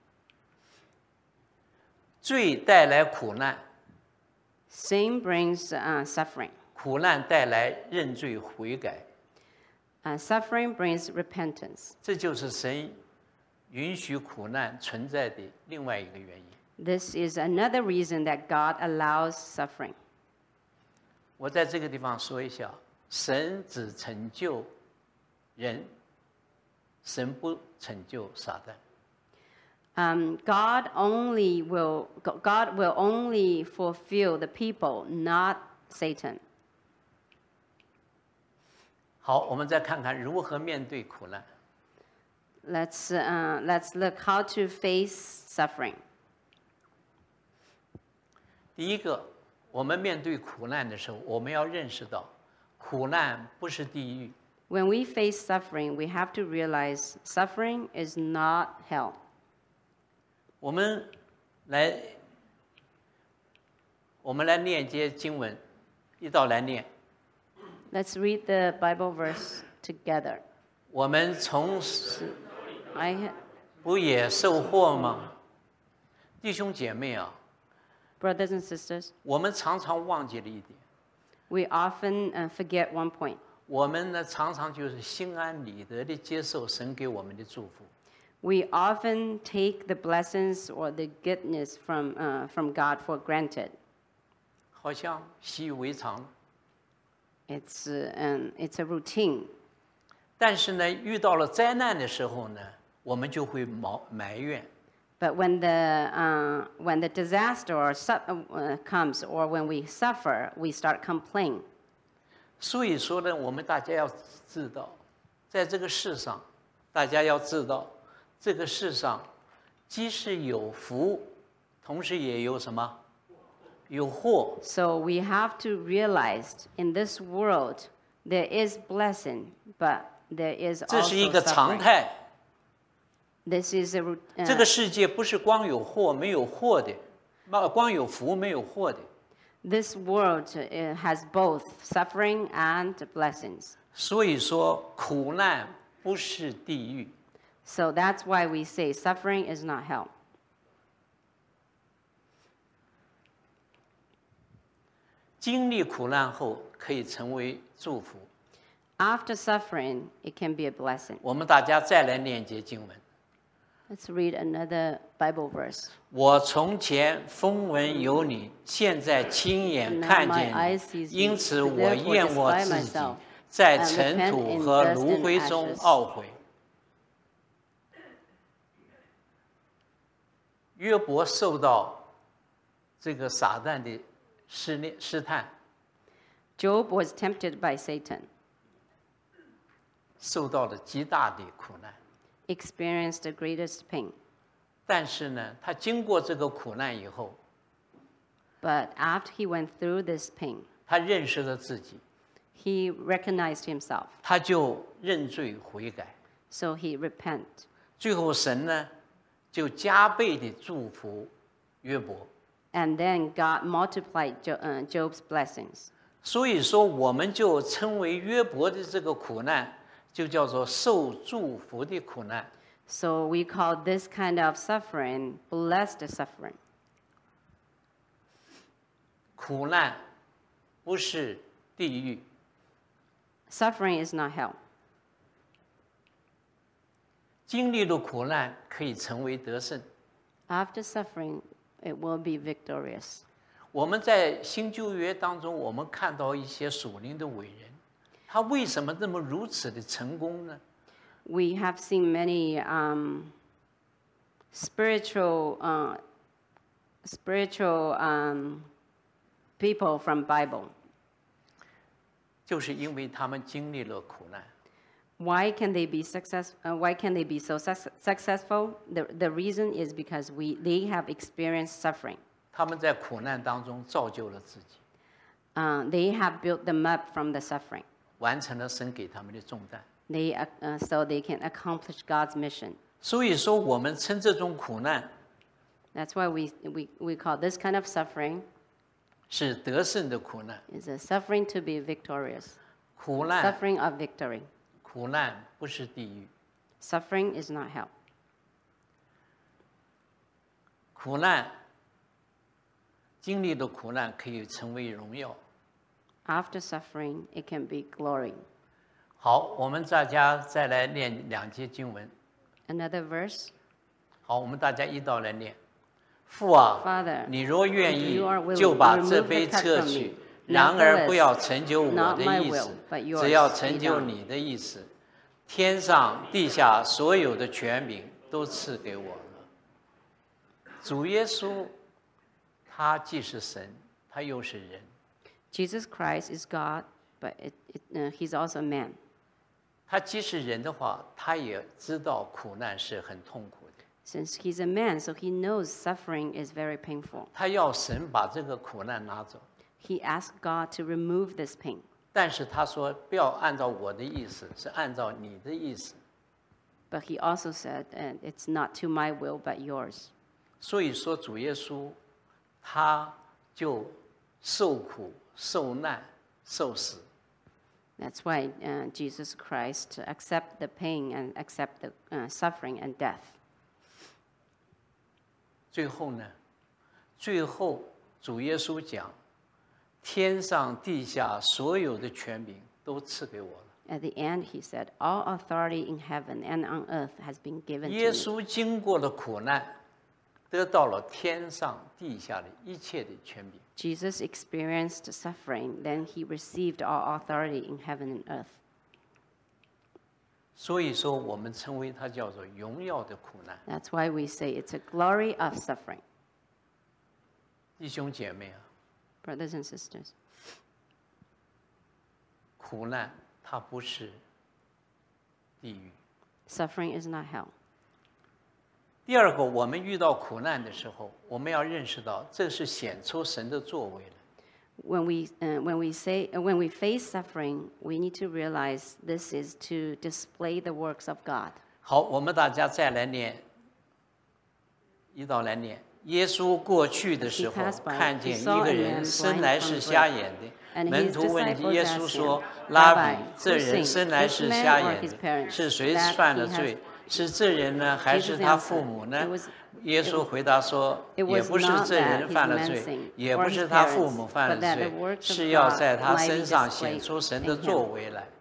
罪带来苦难， Sin brings uh, suffering. 苦难带来认罪悔改， Uh, suffering brings repentance. 这就是神允许苦难存在的另外一个原因。 This is another reason that God allows suffering. 我在这个地方说一下，神只成就人，神不成就撒旦。 Um, God only will God will only fulfill the people, not Satan. 好，我们再看看如何面对苦难。 Let's uh, let's look how to face suffering. 第一个，我们面对苦难的时候，我们要认识到，苦难不是地狱， When we face suffering, we have to realize suffering is not hell. 我们来，我们来念一些经文，一道来念。 Let's read the Bible verse together. 我们从 I ha- 不也受祸吗？弟兄姐妹啊， brothers and sisters, 我们常常忘记了一点， we often uh, forget one point. 我们呢常常就是心安理得的接受神给我们的祝福。 We often take the blessings or the goodness from, uh, from God for granted. 好像习以为常。 It's, uh, um, it's a routine. 但是呢，遇到了灾难的时候呢，我们就会埋埋怨。 But when the, uh, when the disaster or su- uh, comes or when we suffer, we start complaining. 所以说呢，我们大家要知道，在这个世上，大家要知道，这个世上既是有福，同时也有什么？有祸。 So we have to realize in this world there is blessing, but there is 这是一 also 个常 suffering. 态。 This is a, rou- 这个 uh, 世界不是光有祸没有祸的，那光有福没有祸的。 this world uh, has both suffering and blessings. 所以说，苦难不是地狱。 So that's why we say suffering is not hell. 经历苦难后，可以成为祝福。 After suffering, it can be a blessing. 我们大家再来念一节经文。 Let's read another Bible verse. 我从前风闻有你，现在亲眼 Now 看 my 见 eyes 你， sees 因 you. 此我 Therefore 厌我 despise 自己 myself, 在 and 尘 repent 土 in 和 dust 炉 and 灰中 ashes. 懊悔。约伯受到这个撒旦的试炼试探， Job was tempted by Satan, 受到了极大的苦难。 experienced the greatest pain. 但是呢，他经过这个苦难以后， But after he went through this pain, 他认识了自己， he recognized himself. 他就认罪悔改。 So he repent. 最后神呢，就加倍的祝福约伯。 And then God multiplied Jo- uh, Job's blessings. 所以说，我们就称为约伯的这个苦难，就叫做受祝福的苦难。 So we call this kind of suffering blessed suffering. 苦难不是地狱， Suffering is not hell. 经历了苦难可以成为得胜。 After suffering, it will be victorious. 我们在新旧约当中，我们看到一些属灵的伟人，他为什么这么如此的成功呢？ We have seen many um, spiritual, uh, spiritual um, people from Bible. 就是因为他们经历了苦难。 Why can they be success? Uh, why can they be so suc- successful? The the reason is because we they have experienced suffering. 他们在苦难当中造就了自己， Uh, they have built them up from the suffering. 完成了神给他们的重担。 They uh, uh, so they can accomplish God's mission. 所以说，我们称这种苦难 That's why we we we call this kind of suffering 是得胜的苦难。 is a suffering to be victorious. 苦难， Suffering of victory. 苦难不是地狱， Suffering is not hell. 苦难经历的苦难可以成为荣耀。 After suffering, it can be glory. 好，我们大家再来念两节经文。 Another verse. 好，我们大家一道来念。父啊， Father, 你若愿 if 意 you are willing, 就把 remove 这 the 杯 cup 撤 from 去 me.， 然而 Nevertheless, 不要成就我 not 的 my 意 will, 思 but，yours 只要 be 成就 done. 你的意思。天上地下所有的权柄都赐给我了。主耶稣，他既是神，他又是人。 Jesus Christ is God, but it, it, uh, he's also a man. 他既是人的话，他也知道苦难是很痛苦的。 Since he's a man, so he knows suffering is very painful. 他要神把这个苦难拿走， He asked God to remove this pain. 但是他说不要按照我的意思，是按照你的意思。 But he also said, and it's not to my will, but yours. 所以说，主耶稣他就受苦、受难、受死。 That's why uh, Jesus Christ accept the pain and accept the uh, suffering and death. 最后呢，最后主耶稣讲，天上地下所有的权柄都赐给我了。 At the end, he said, all authority in heaven and on earth has been given 耶 to me. 稣经过了苦难，得到了天上地下的一切的权柄。 Jesus experienced suffering, then he received all authority in heaven and earth. 所以说，我们称为它叫做荣耀的苦难。 That's why we say it's a glory of suffering. 弟兄姐妹啊， Brothers and sisters, 苦难它不是地狱。 suffering is not hell. 第二个，我们遇到苦难的时候，我们要认识到，这是显出神的作为了。 When we, uh, when we say, uh, when we face suffering, we need to realize this is to display the works of God. 好，我们大家再来念，一道来念。耶稣过去的时候 He passed by, 看见 he 一 saw 个 a 人 man 生 blind 来 from 是 birth. 瞎眼的， And 门 his 徒问 disciples 耶 asked 稣 him, 说：“拉 Rabbi, 比，这 who 人 sinned, 生来 this 是 man 瞎 or 眼 his 的， parents, 是谁 that 犯了 he has-" 罪？是这人呢，还是 Jesus 他 answered, 父母呢 "It was-？” 耶稣回答说：“ It 也 was 不是 not 这人 that 犯 his 了 man 罪， sinned, 也 or 不 his 是他父 parents, 母犯 but 了 that the 罪， works of 是要 God 在他 might be 身上 displayed 显出神的 in him. 作为来。”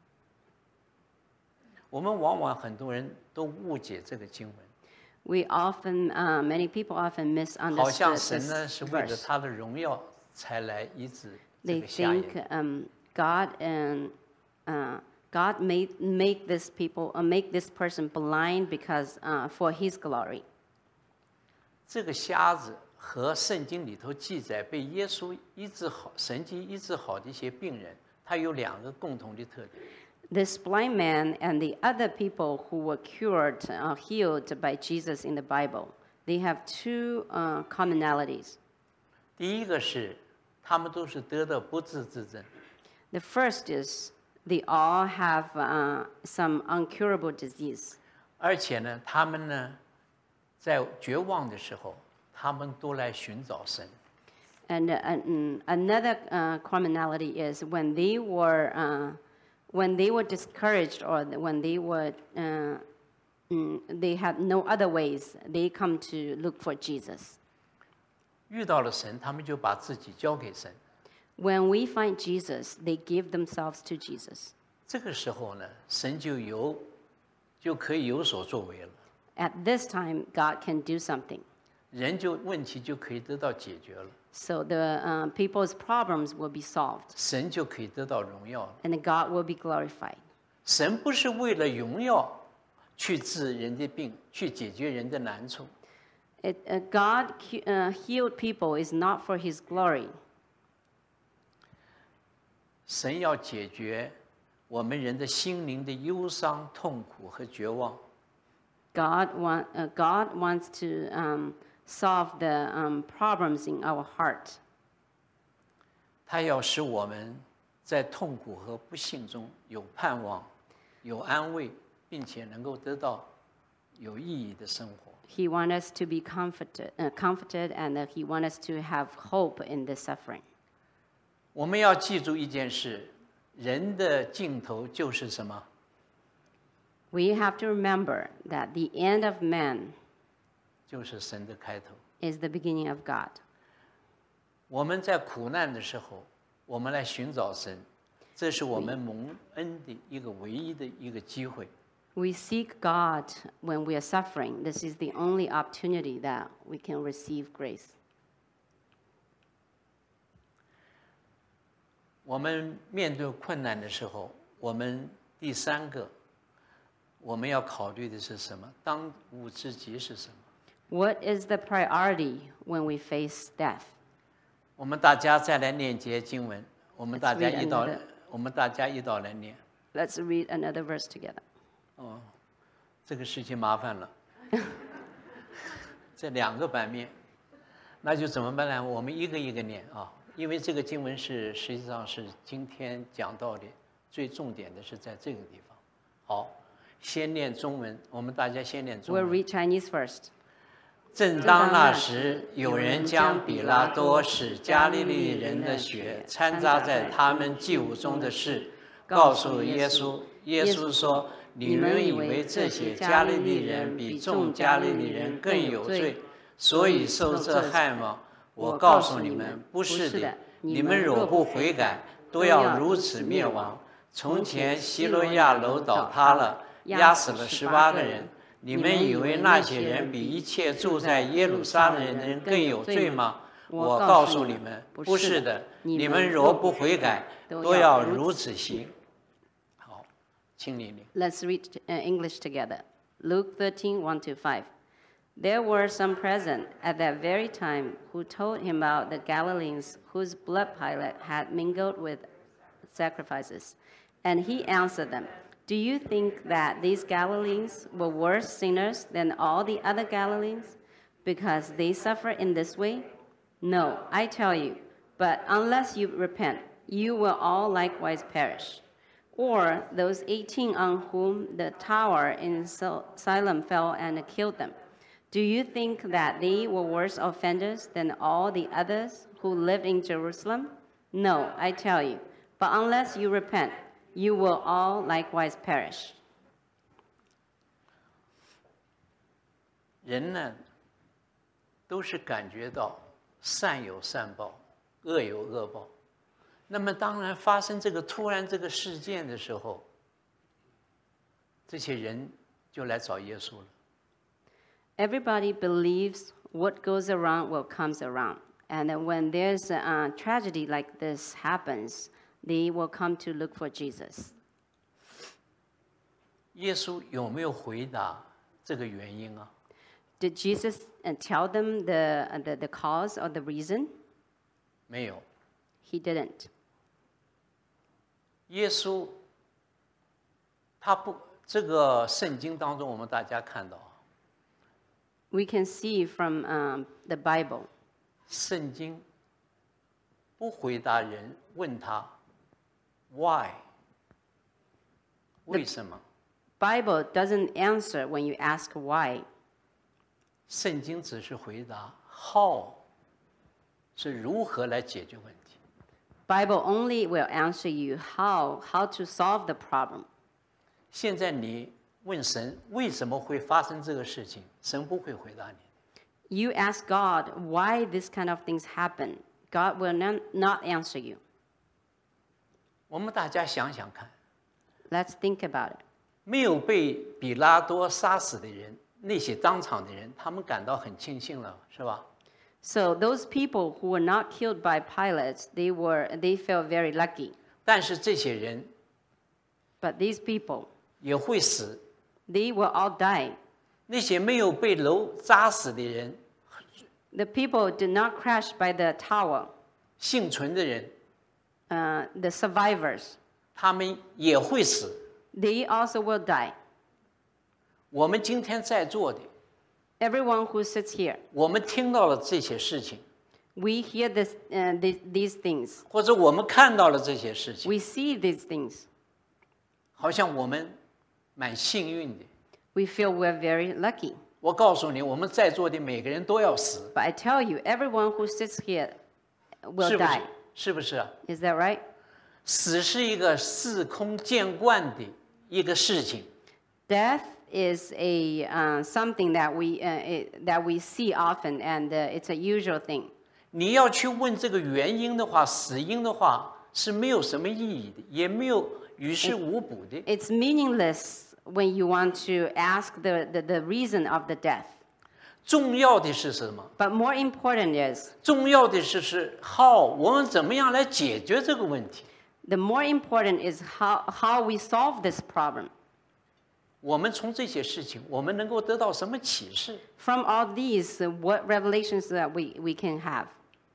我们往往很多人都误解这个经文。 We often, uh, many people often 好像 misunderstood 神呢 this 是为了 verse. 他的荣耀才来医治这 They 个瞎眼。 think um, God and uh, God made make this people uh, make this person blind because uh, for His glory. 这个瞎子和圣经里头记载被耶稣医治好、神迹医治好的一些病人，他有两个共同的特点。 This blind man and the other people who were cured, uh, healed by Jesus in the Bible, they have two uh, commonalities. 第一个是，他们都是得到不治之症。 The first is they all have uh, some uncurable disease. 而且呢，他们呢，在绝望的时候，他们都来寻找神。 And uh, another uh, commonality is when they were uh, when they were discouraged or when they were uh, they had no other ways, they come to look for Jesus. 遇到了神，他们就把自己交给神。 When we find Jesus, they give themselves to Jesus. 这个时候呢，神就有就可以有所作为了。 At this time, God can do something. 人就问题就可以得到解决了。 So the uh, people's problems will be solved. 神就可以得到荣耀了。 And God will be glorified. 神不是为了荣耀去治人的病，去解决人的难处。 It, uh, God uh, healed people is not for His glory. 神要解决我们人的心灵的忧伤、痛苦和绝望。 God want uh, God wants to um, solve the um, problems in our heart. 他要使我们在痛苦和不幸中有盼望、有安慰，并且能够得到有意义的生活。 He wants us to be comforted, uh, comforted, and uh, He wants us to have hope in the suffering. 我们要记住一件事：人的尽头就是什么？ We have to remember that the end of man 就是神的开头。 is the beginning of God. 我们在苦难的时候，我们来寻找神，这是我们蒙恩的一个唯一的一个机会。 We seek God when we are suffering. This is the only opportunity that we can receive grace. 我们面对困难的时候，我们第三个，我们要考虑的是什么？当务之急是什么？ What is the priority when we face death? 我们大家再来念节经文，我们大家 Let's read 一道 another.， 我们大家一道来念。 Let's read another verse together. 哦，这个事情麻烦了，这两个版面，那就怎么办呢？我们一个一个念啊，因为这个经文是实际上是今天讲到的最重点的是在这个地方。好，先念中文，我们大家先念中 We'll 文。 read Chinese first. 正当那时，有人将比拉多使加利利人的血掺杂在他们祭物中的事，告诉耶稣。耶稣说：“你们以为这些加利利人比众加利利人更有罪，所以受这害吗？我告诉你们，不是的。你们若不悔改，都要如此灭亡。从前希罗亚楼倒塌了，压死了十八个人。你们以为那些人比一切住在耶路撒冷的人更有罪吗？我告诉你们，不是的。你们若不悔改，都要如此行。”好，请你念。 Let's read uh, English together. Luke thirteen, one to five. There were some present at that very time who told him about the Galileans whose blood Pilate had mingled with sacrifices. And he answered them, "Do you think that these Galileans were worse sinners than all the other Galileans, because they suffer in this way? No, I tell you, but unless you repent, you will all likewise perish. Or those eighteen on whom the tower in Siloam fell and killed them. Do you think that they were worse offenders than all the others who lived in Jerusalem? No, I tell you, but unless you repent, you will all likewise perish." 人呢，都是感觉到善有善报，恶有恶报。那么，当然发生这个突然这个事件的时候，这些人就来找耶稣了。 Everybody believes what goes around will comes around. And then when there's a uh, tragedy like this happens, they will come to look for Jesus. 耶稣有没有回答这个原因啊？ Did Jesus uh, tell them the, uh, the, the cause or the reason? 没有。 He didn't. 耶稣，他不，这个圣经当中，我们大家看到， We can see from um, the Bible, 圣经不回答人问他 why， 为什么？ Bible doesn't answer when you ask why. 圣经只是回答 how， 是如何来解决问题。 Bible only will answer you how, how to solve the problem. 现在你问神为什么会发生这个事情，神不会回答你。 You ask God why this kind of things happen. God will not, not answer you. 我们大家想想看， Let's think about it. 没有被比拉多杀死的人，那些当场的人，他们感到很庆幸了，是吧？ So those people who were not killed by Pilate, they were they felt very lucky. 但是这些人 But these people, 也会死， they will all die. 那些没有被楼砸死的人， The people did not crash by the tower. 幸存的人， Uh, the survivors, 他们也会死。 they also will die. 我们今天在座的， Everyone who sits here, 我们听到了这些事情， we hear this, uh, these, these things. 或者我们看到了这些事情， We see these things. 好像我们蛮幸运的。 We feel we're very lucky. 我告诉你，我们在座的每个人都要死， But I tell you, everyone who sits here will 是不是 die.？ 是不是啊？ Is that right? 死是一个司空见惯的一个事情， Death is a uh, something that we uh, it, that we see often, and uh, it's a usual thing. 你要去问这个原因的话，死因的话是没有什么意义的，也没有于事无补的。 It's meaningless when you want to ask the, the, the reason of the death. 重要的是什么？ But more important is 重要的是是 how， 我们怎么样来解决这个问题？ the more important is how, how we solve this problem. 我们从这些事情，我们能够得到什么启示？ From all these, uh, what revelations that we, we can have?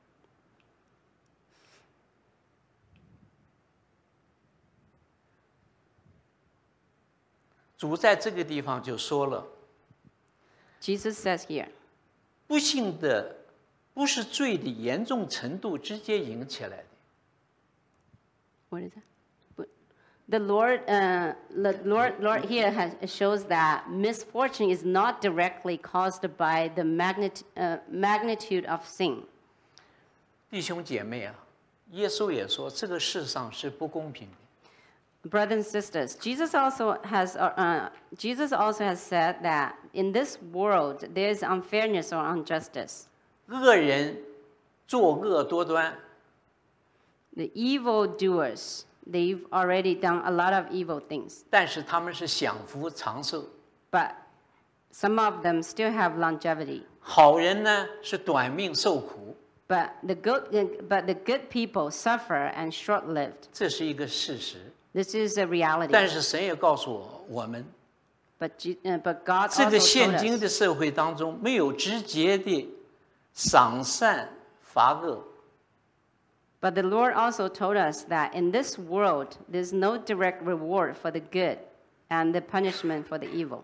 主在这个地方就说了， Jesus says here, 不幸的不是罪的严重程度直接引起来的， what is that? What- The Lord, uh, the Lord, Lord here has, shows that misfortune is not directly caused by the magnitude, uh, magnitude of sin. 弟兄姐妹啊，耶稣也说这个世上是不公平的。 Brothers and sisters, Jesus also has, uh, uh, Jesus also has said that in this world there is unfairness or injustice. 恶人作恶多端， The evildoers, they've already done a lot of evil things, 但是他们是享福长寿； but some of them still have longevity. 好人呢是短命受苦， But the good, but the good people suffer and short-lived. 这是一个事实。 This is a reality. 但是神也告诉我，我们 But, Je- uh, but God 这 also 个 told 现今 us, 的社会当中，没有直接的赏善罚恶， but the Lord also told us that in this world there's no direct reward for the good and the punishment for the evil.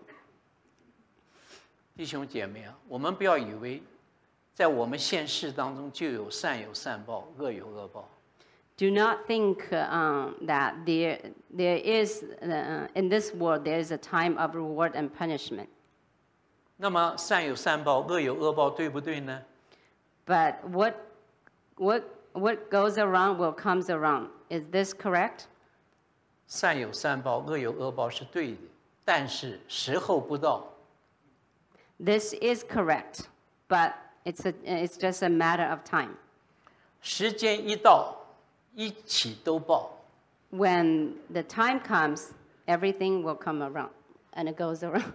弟兄姐妹啊，我们不要以为在我们现世当中就有善有善报，恶有恶报。 Do not think uh, um, that there, there is, uh, in this world, there is a time of reward and punishment. 那么善有善报，恶有恶报，对不对呢？ But what, what, what goes around will comes around. Is this correct? 善有善报，恶有恶报是对的，但是时候不到。 This is correct, but it's, a, it's just a matter of time. 时间一到，一起都报。 When the time comes, everything will come around, and it goes around.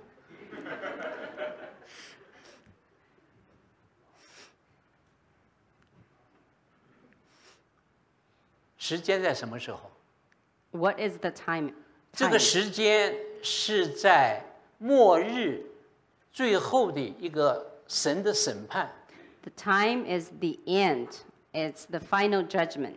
时间在什么时候？ What is the time? 这个 time? 时间是在末日最后的一个神的审判。 The time is the end. It's the final judgment.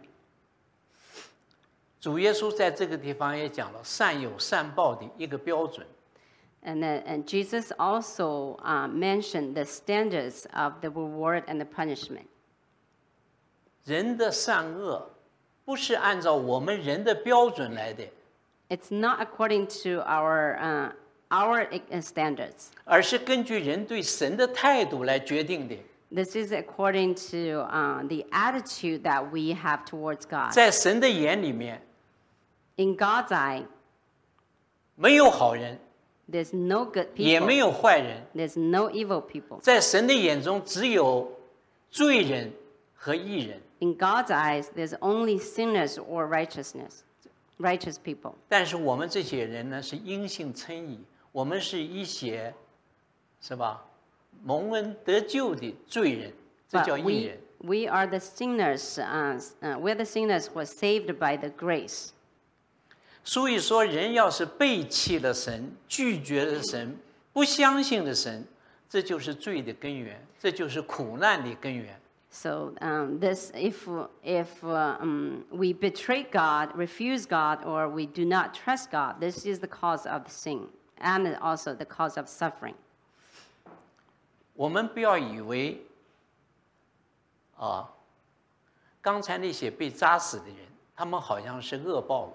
主耶稣在这个地方也讲了善有善报的一个标准。 And, then, and Jesus also uh, mentioned the standards of the reward and the punishment. 人的善恶不是按照我们人的标准来的。 It's not according to our, uh, our standards. 而是根据人对神的态度来决定的。 This is according to uh, the attitude that we have towards God. 在神的眼里面， In God's eye, 没有好人， there's no good 也没 people. 有坏人。 There's no evil people. 在神的眼中，只有罪人和义人。 In God's eyes, there's only sinners or righteousness, righteous people. 但是我们这些人呢，是因信称义，我们是一些，是吧？蒙恩得救的罪人，这 But 叫义 we, 人。 we are the sinners. Uh, uh, we're the sinners who are saved by the grace. 所以说，人要是背弃了神，拒绝了神，不相信了神，这就是罪的根源，这就是苦难的根源。 So um, this, if if uh, um, we betray God, refuse God, or we do not trust God, this is the cause of sin and also the cause of suffering. 我们不要以为，啊，刚才那些被扎死的人，他们好像是恶报了。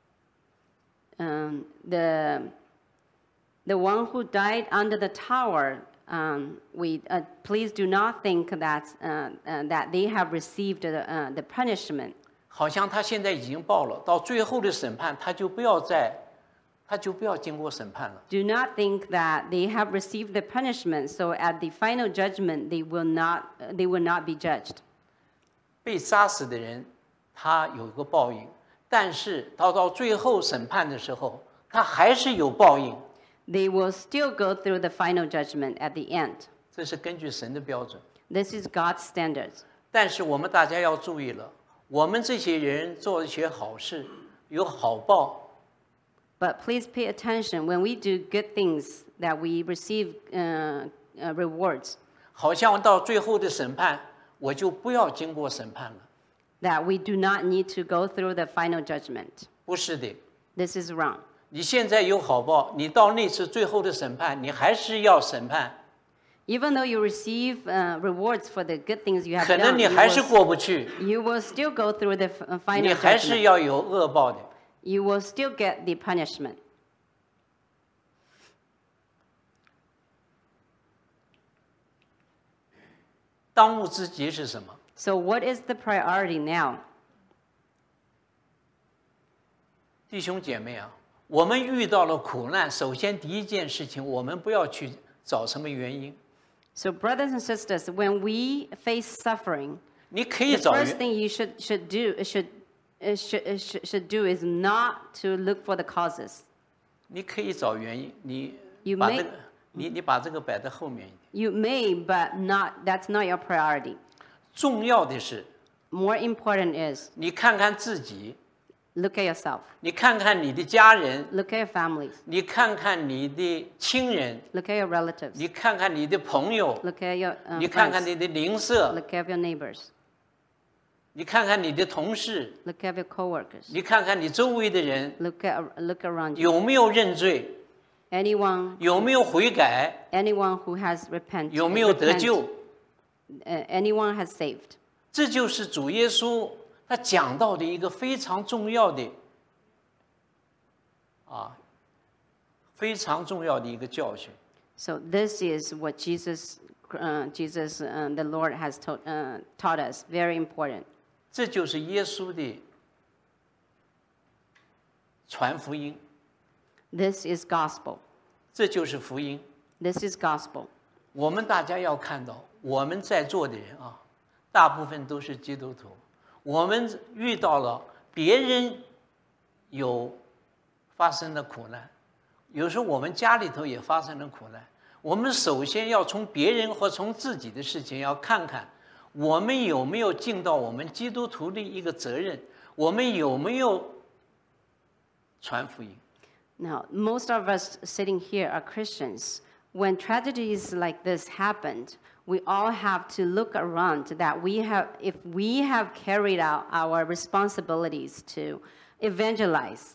Um, the the one who died under the tower, um, we uh, please do not think that uh, uh, that they have received the, uh, the punishment. 好像他现在已经报了，到最后的审判，他就不要再，他就不要经过审判了。 Do not think that they have received the punishment, so at the final judgment they will not uh, they will not be judged. 被杀死的人，他有一个报应，但是到到最后审判的时候，他还是有报应。 They will still go through the final judgment at the end. 这是根据神的标准。 This is God's standards. 但是我们大家要注意了，我们这些人做一些好事，有好报。 But please pay attention when we do good things that we receive uh, uh, rewards. 好像到最后的审判，我就不要经过审判了。 That we do not need to go through the final judgment. 不是的， This is wrong. 你现在有好报，你到那次最后的审判，你还是要审判， Even though you receive uh, rewards for the good things you have 可能 done, 你 you 还是 will, 过不去， you will still go through the f- uh, 你 final 还是 judgment. 要有恶报的。 You will still get the punishment. 当务之急是什么？ So what is the priority now? 弟兄姐妹啊，我们遇到了苦难，首先第一件事情，我们不要去找什么原因， So brothers and sisters, when we face suffering, 你可以 the 找 first 原， thing you should should do should uh, should, uh, should should do is not to look for the causes. 你可以找原因，你 You 把 may- 这个，你你把这个摆在后面一点。 You may, but not. That's not your priority. 重要的是， More important is 你看看自己， look at yourself, 你看看你的家人， look at your families, 你看看你的亲人， look at your relatives, 你看看你的朋友， look at your uh, 你看看 friends, 你的邻舍， look at your neighbors, 你看看你的同事， look at your coworkers, 你看看你周围的人 look at look around you. 有没有认罪， Anyone 有没有悔改， anyone who has repented, 有没有得 repent, 救， uh, anyone has saved. 这就是主耶稣他讲到的一个非常重要的啊，非常重要的一个教训。 So this is what Jesus, uh, Jesus, uh, the Lord has taught, uh, taught us. Very important. 这就是耶稣的传福音， This is gospel. 这就是福音。 This is gospel. 我们大家要看到，我们在座的人啊，大部分都是基督徒。我们遇到了别人有发生了苦难，有时候我们家里头也发生了苦难。我们首先要从别人或从自己的事情要看看，我们有没有尽到我们基督徒的一个责任，我们有没有传福音。 Now, most of us sitting here are Christians. When tragedies like this happened, we all have to look around that we have, if we have carried out our responsibilities to evangelize.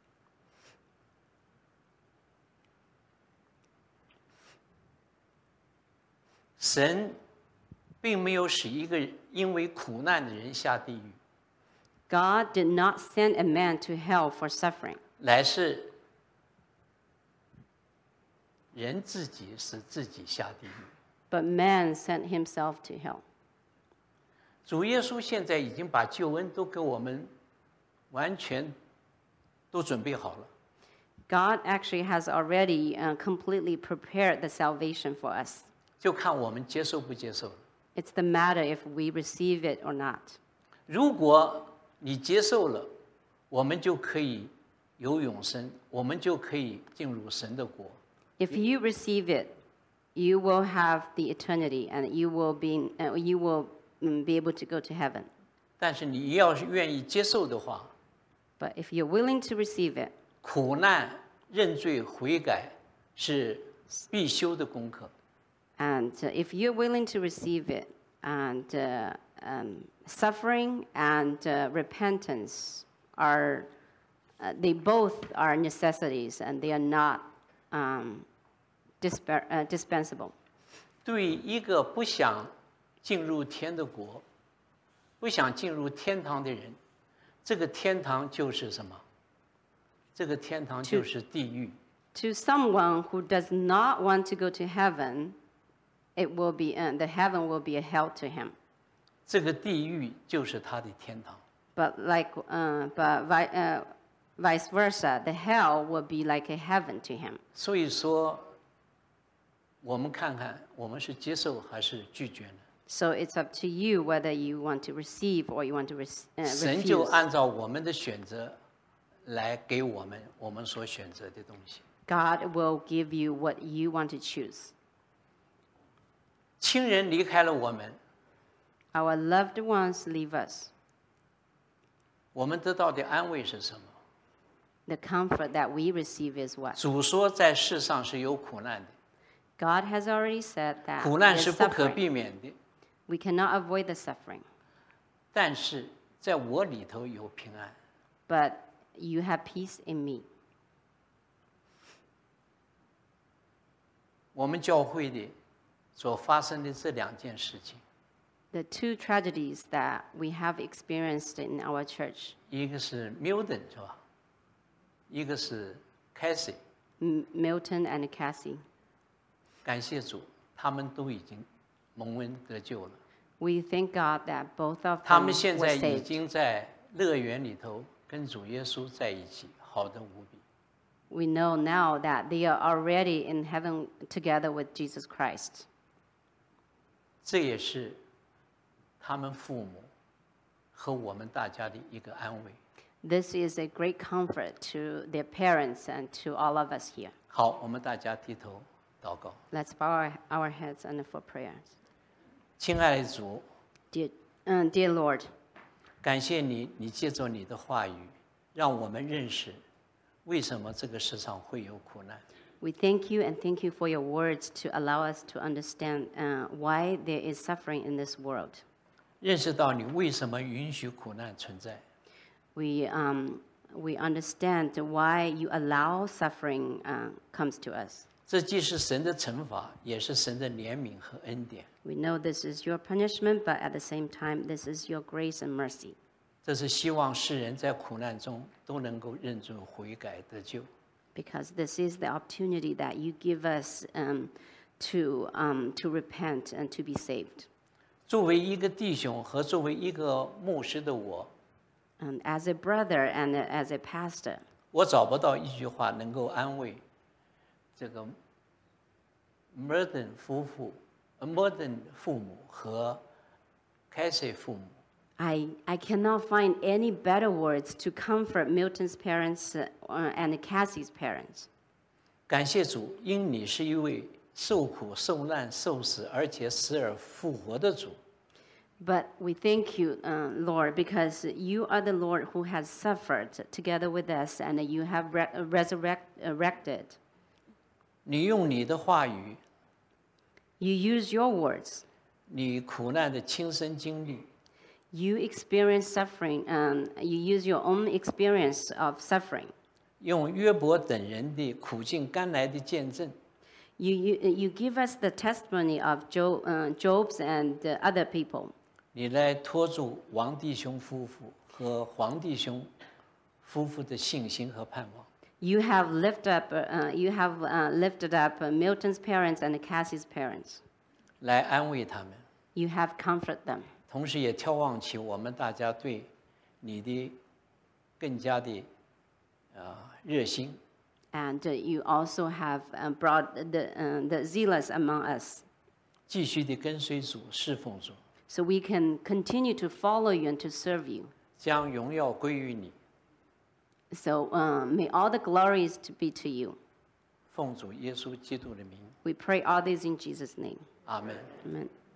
神并没有使一个因为苦难的人下地狱， God did not send a man to hell for suffering, 乃是人自己使自己下地狱。 but man sent himself to hell. 主耶稣现在已经把救恩都给我们完全都准备好了， God actually has already uh, completely prepared the salvation for us. 就看我们接受不接受了。 It's the matter if we receive it or not. 如果你接受了，我们就可以有永生，我们就可以进入神的国。 If you receive it, you will have the eternity, and you will be uh, you will um, be able to go to heaven. 但是你要是愿意接受的话， But if you're willing to receive it, 苦难、认罪、悔改是必修的功课。 and uh, if you're willing to receive it, and uh, um, suffering and uh, repentance are uh, they both are necessities, and they are not um, disp- uh, dispensable. 对一个不想进入天的国、不想进入天堂的人，这个天堂就是什么？这个天堂就是地狱。 To someone who does not want to go to heaven, it will be uh, the heaven will be a hell to him. 这个地狱就是他的天堂。 But like, uh, but vi- uh, vice versa, the hell will be like a heaven to him. 所以说，我们看看我们是接受还是拒绝呢？ So it's up to you whether you want to receive or you want to re- uh, 神就 refuse. 按照我们的选择来给我们我们所选择的东西。 God will give you what you want to choose. 亲人离开了我们， Our loved ones leave us. 我们得到的安慰是什么？ The comfort that we receive is what? 主说在世上是有苦难的， God has already said that 苦难 there's 是不可 suffering. 避免的， We cannot avoid the suffering, 但是在我里头有平安。 but you have peace in me. 我们教会的所发生的这两件事情， The two tragedies that we have experienced in our church, 一个是 Milton 是吧？一个是 Cassie。 M- Milton and Cassie, 感谢主，他们都已经蒙恩得救了。 we thank God that both of 他 them 们现 were 在已 saved. 经在乐园里头跟主耶稣在一起，好的无比。 We know now that they are already in heaven together with Jesus Christ. 这也是他们父母和我们大家的一个安慰。 This is a great comfort to their parents and to all of us here. 好，我们大家低头祷告。 Let's bow our, our heads and for prayers. 亲爱的主， Dear, uh, dear Lord, 感谢你，你借着你的话语，让我们认识为什么这个世上会有苦难。 we thank you and thank you for your words to allow us to understand uh, why there is suffering in this world. 认识到你为什么允许苦难存在。 We, um, we understand why you allow suffering uh, comes to us. 这既是神的惩罚，也是神的怜悯和恩典。 We know this is your punishment, but at the same time, this is your grace and mercy. 这是希望世人在苦难中都能够认罪悔改得救。 Because this is the opportunity that you give us um, to, um, to repent and to be saved. 作为一个弟兄和作为一个牧师的我， And as a brother and a- as a pastor, 我找不到一句话能够安慰这个 Merton 夫妇、呃 Merton 父母和 Casey 父母。 I, I cannot find any better words to comfort Milton's parents uh, and Cassie's parents. 感谢主，因你是一位受苦、受难、受死，而且死而复活的主。 But we thank you, uh, Lord, because you are the Lord who has suffered together with us, and you have re- resurrected. 你用你的话语， You use your words. 你苦难的亲身经历， You experience suffering, and you use your own experience of suffering. 用约伯等人的苦尽甘来的见证， You, you, you give us the testimony of Job, uh, Job's and uh, other people. 你来托住王弟兄夫妇和黄弟兄夫妇的信心和盼望。 You have lifted up, uh, you have uh, lifted up uh, Milton's parents and Cassie's parents. 来安慰他们， You have comforted them. 同时也眺望起我们大家对你的更加的呃热心， And uh, you also have uh, brought the, uh, the zealous among us. 继续的跟随主，侍奉主， So we can continue to follow you and to serve you. 将荣耀归于你。 So uh, may all the glories to be to you. 奉主耶稣基督的名， We pray all this in Jesus' name. 阿门。 Amen.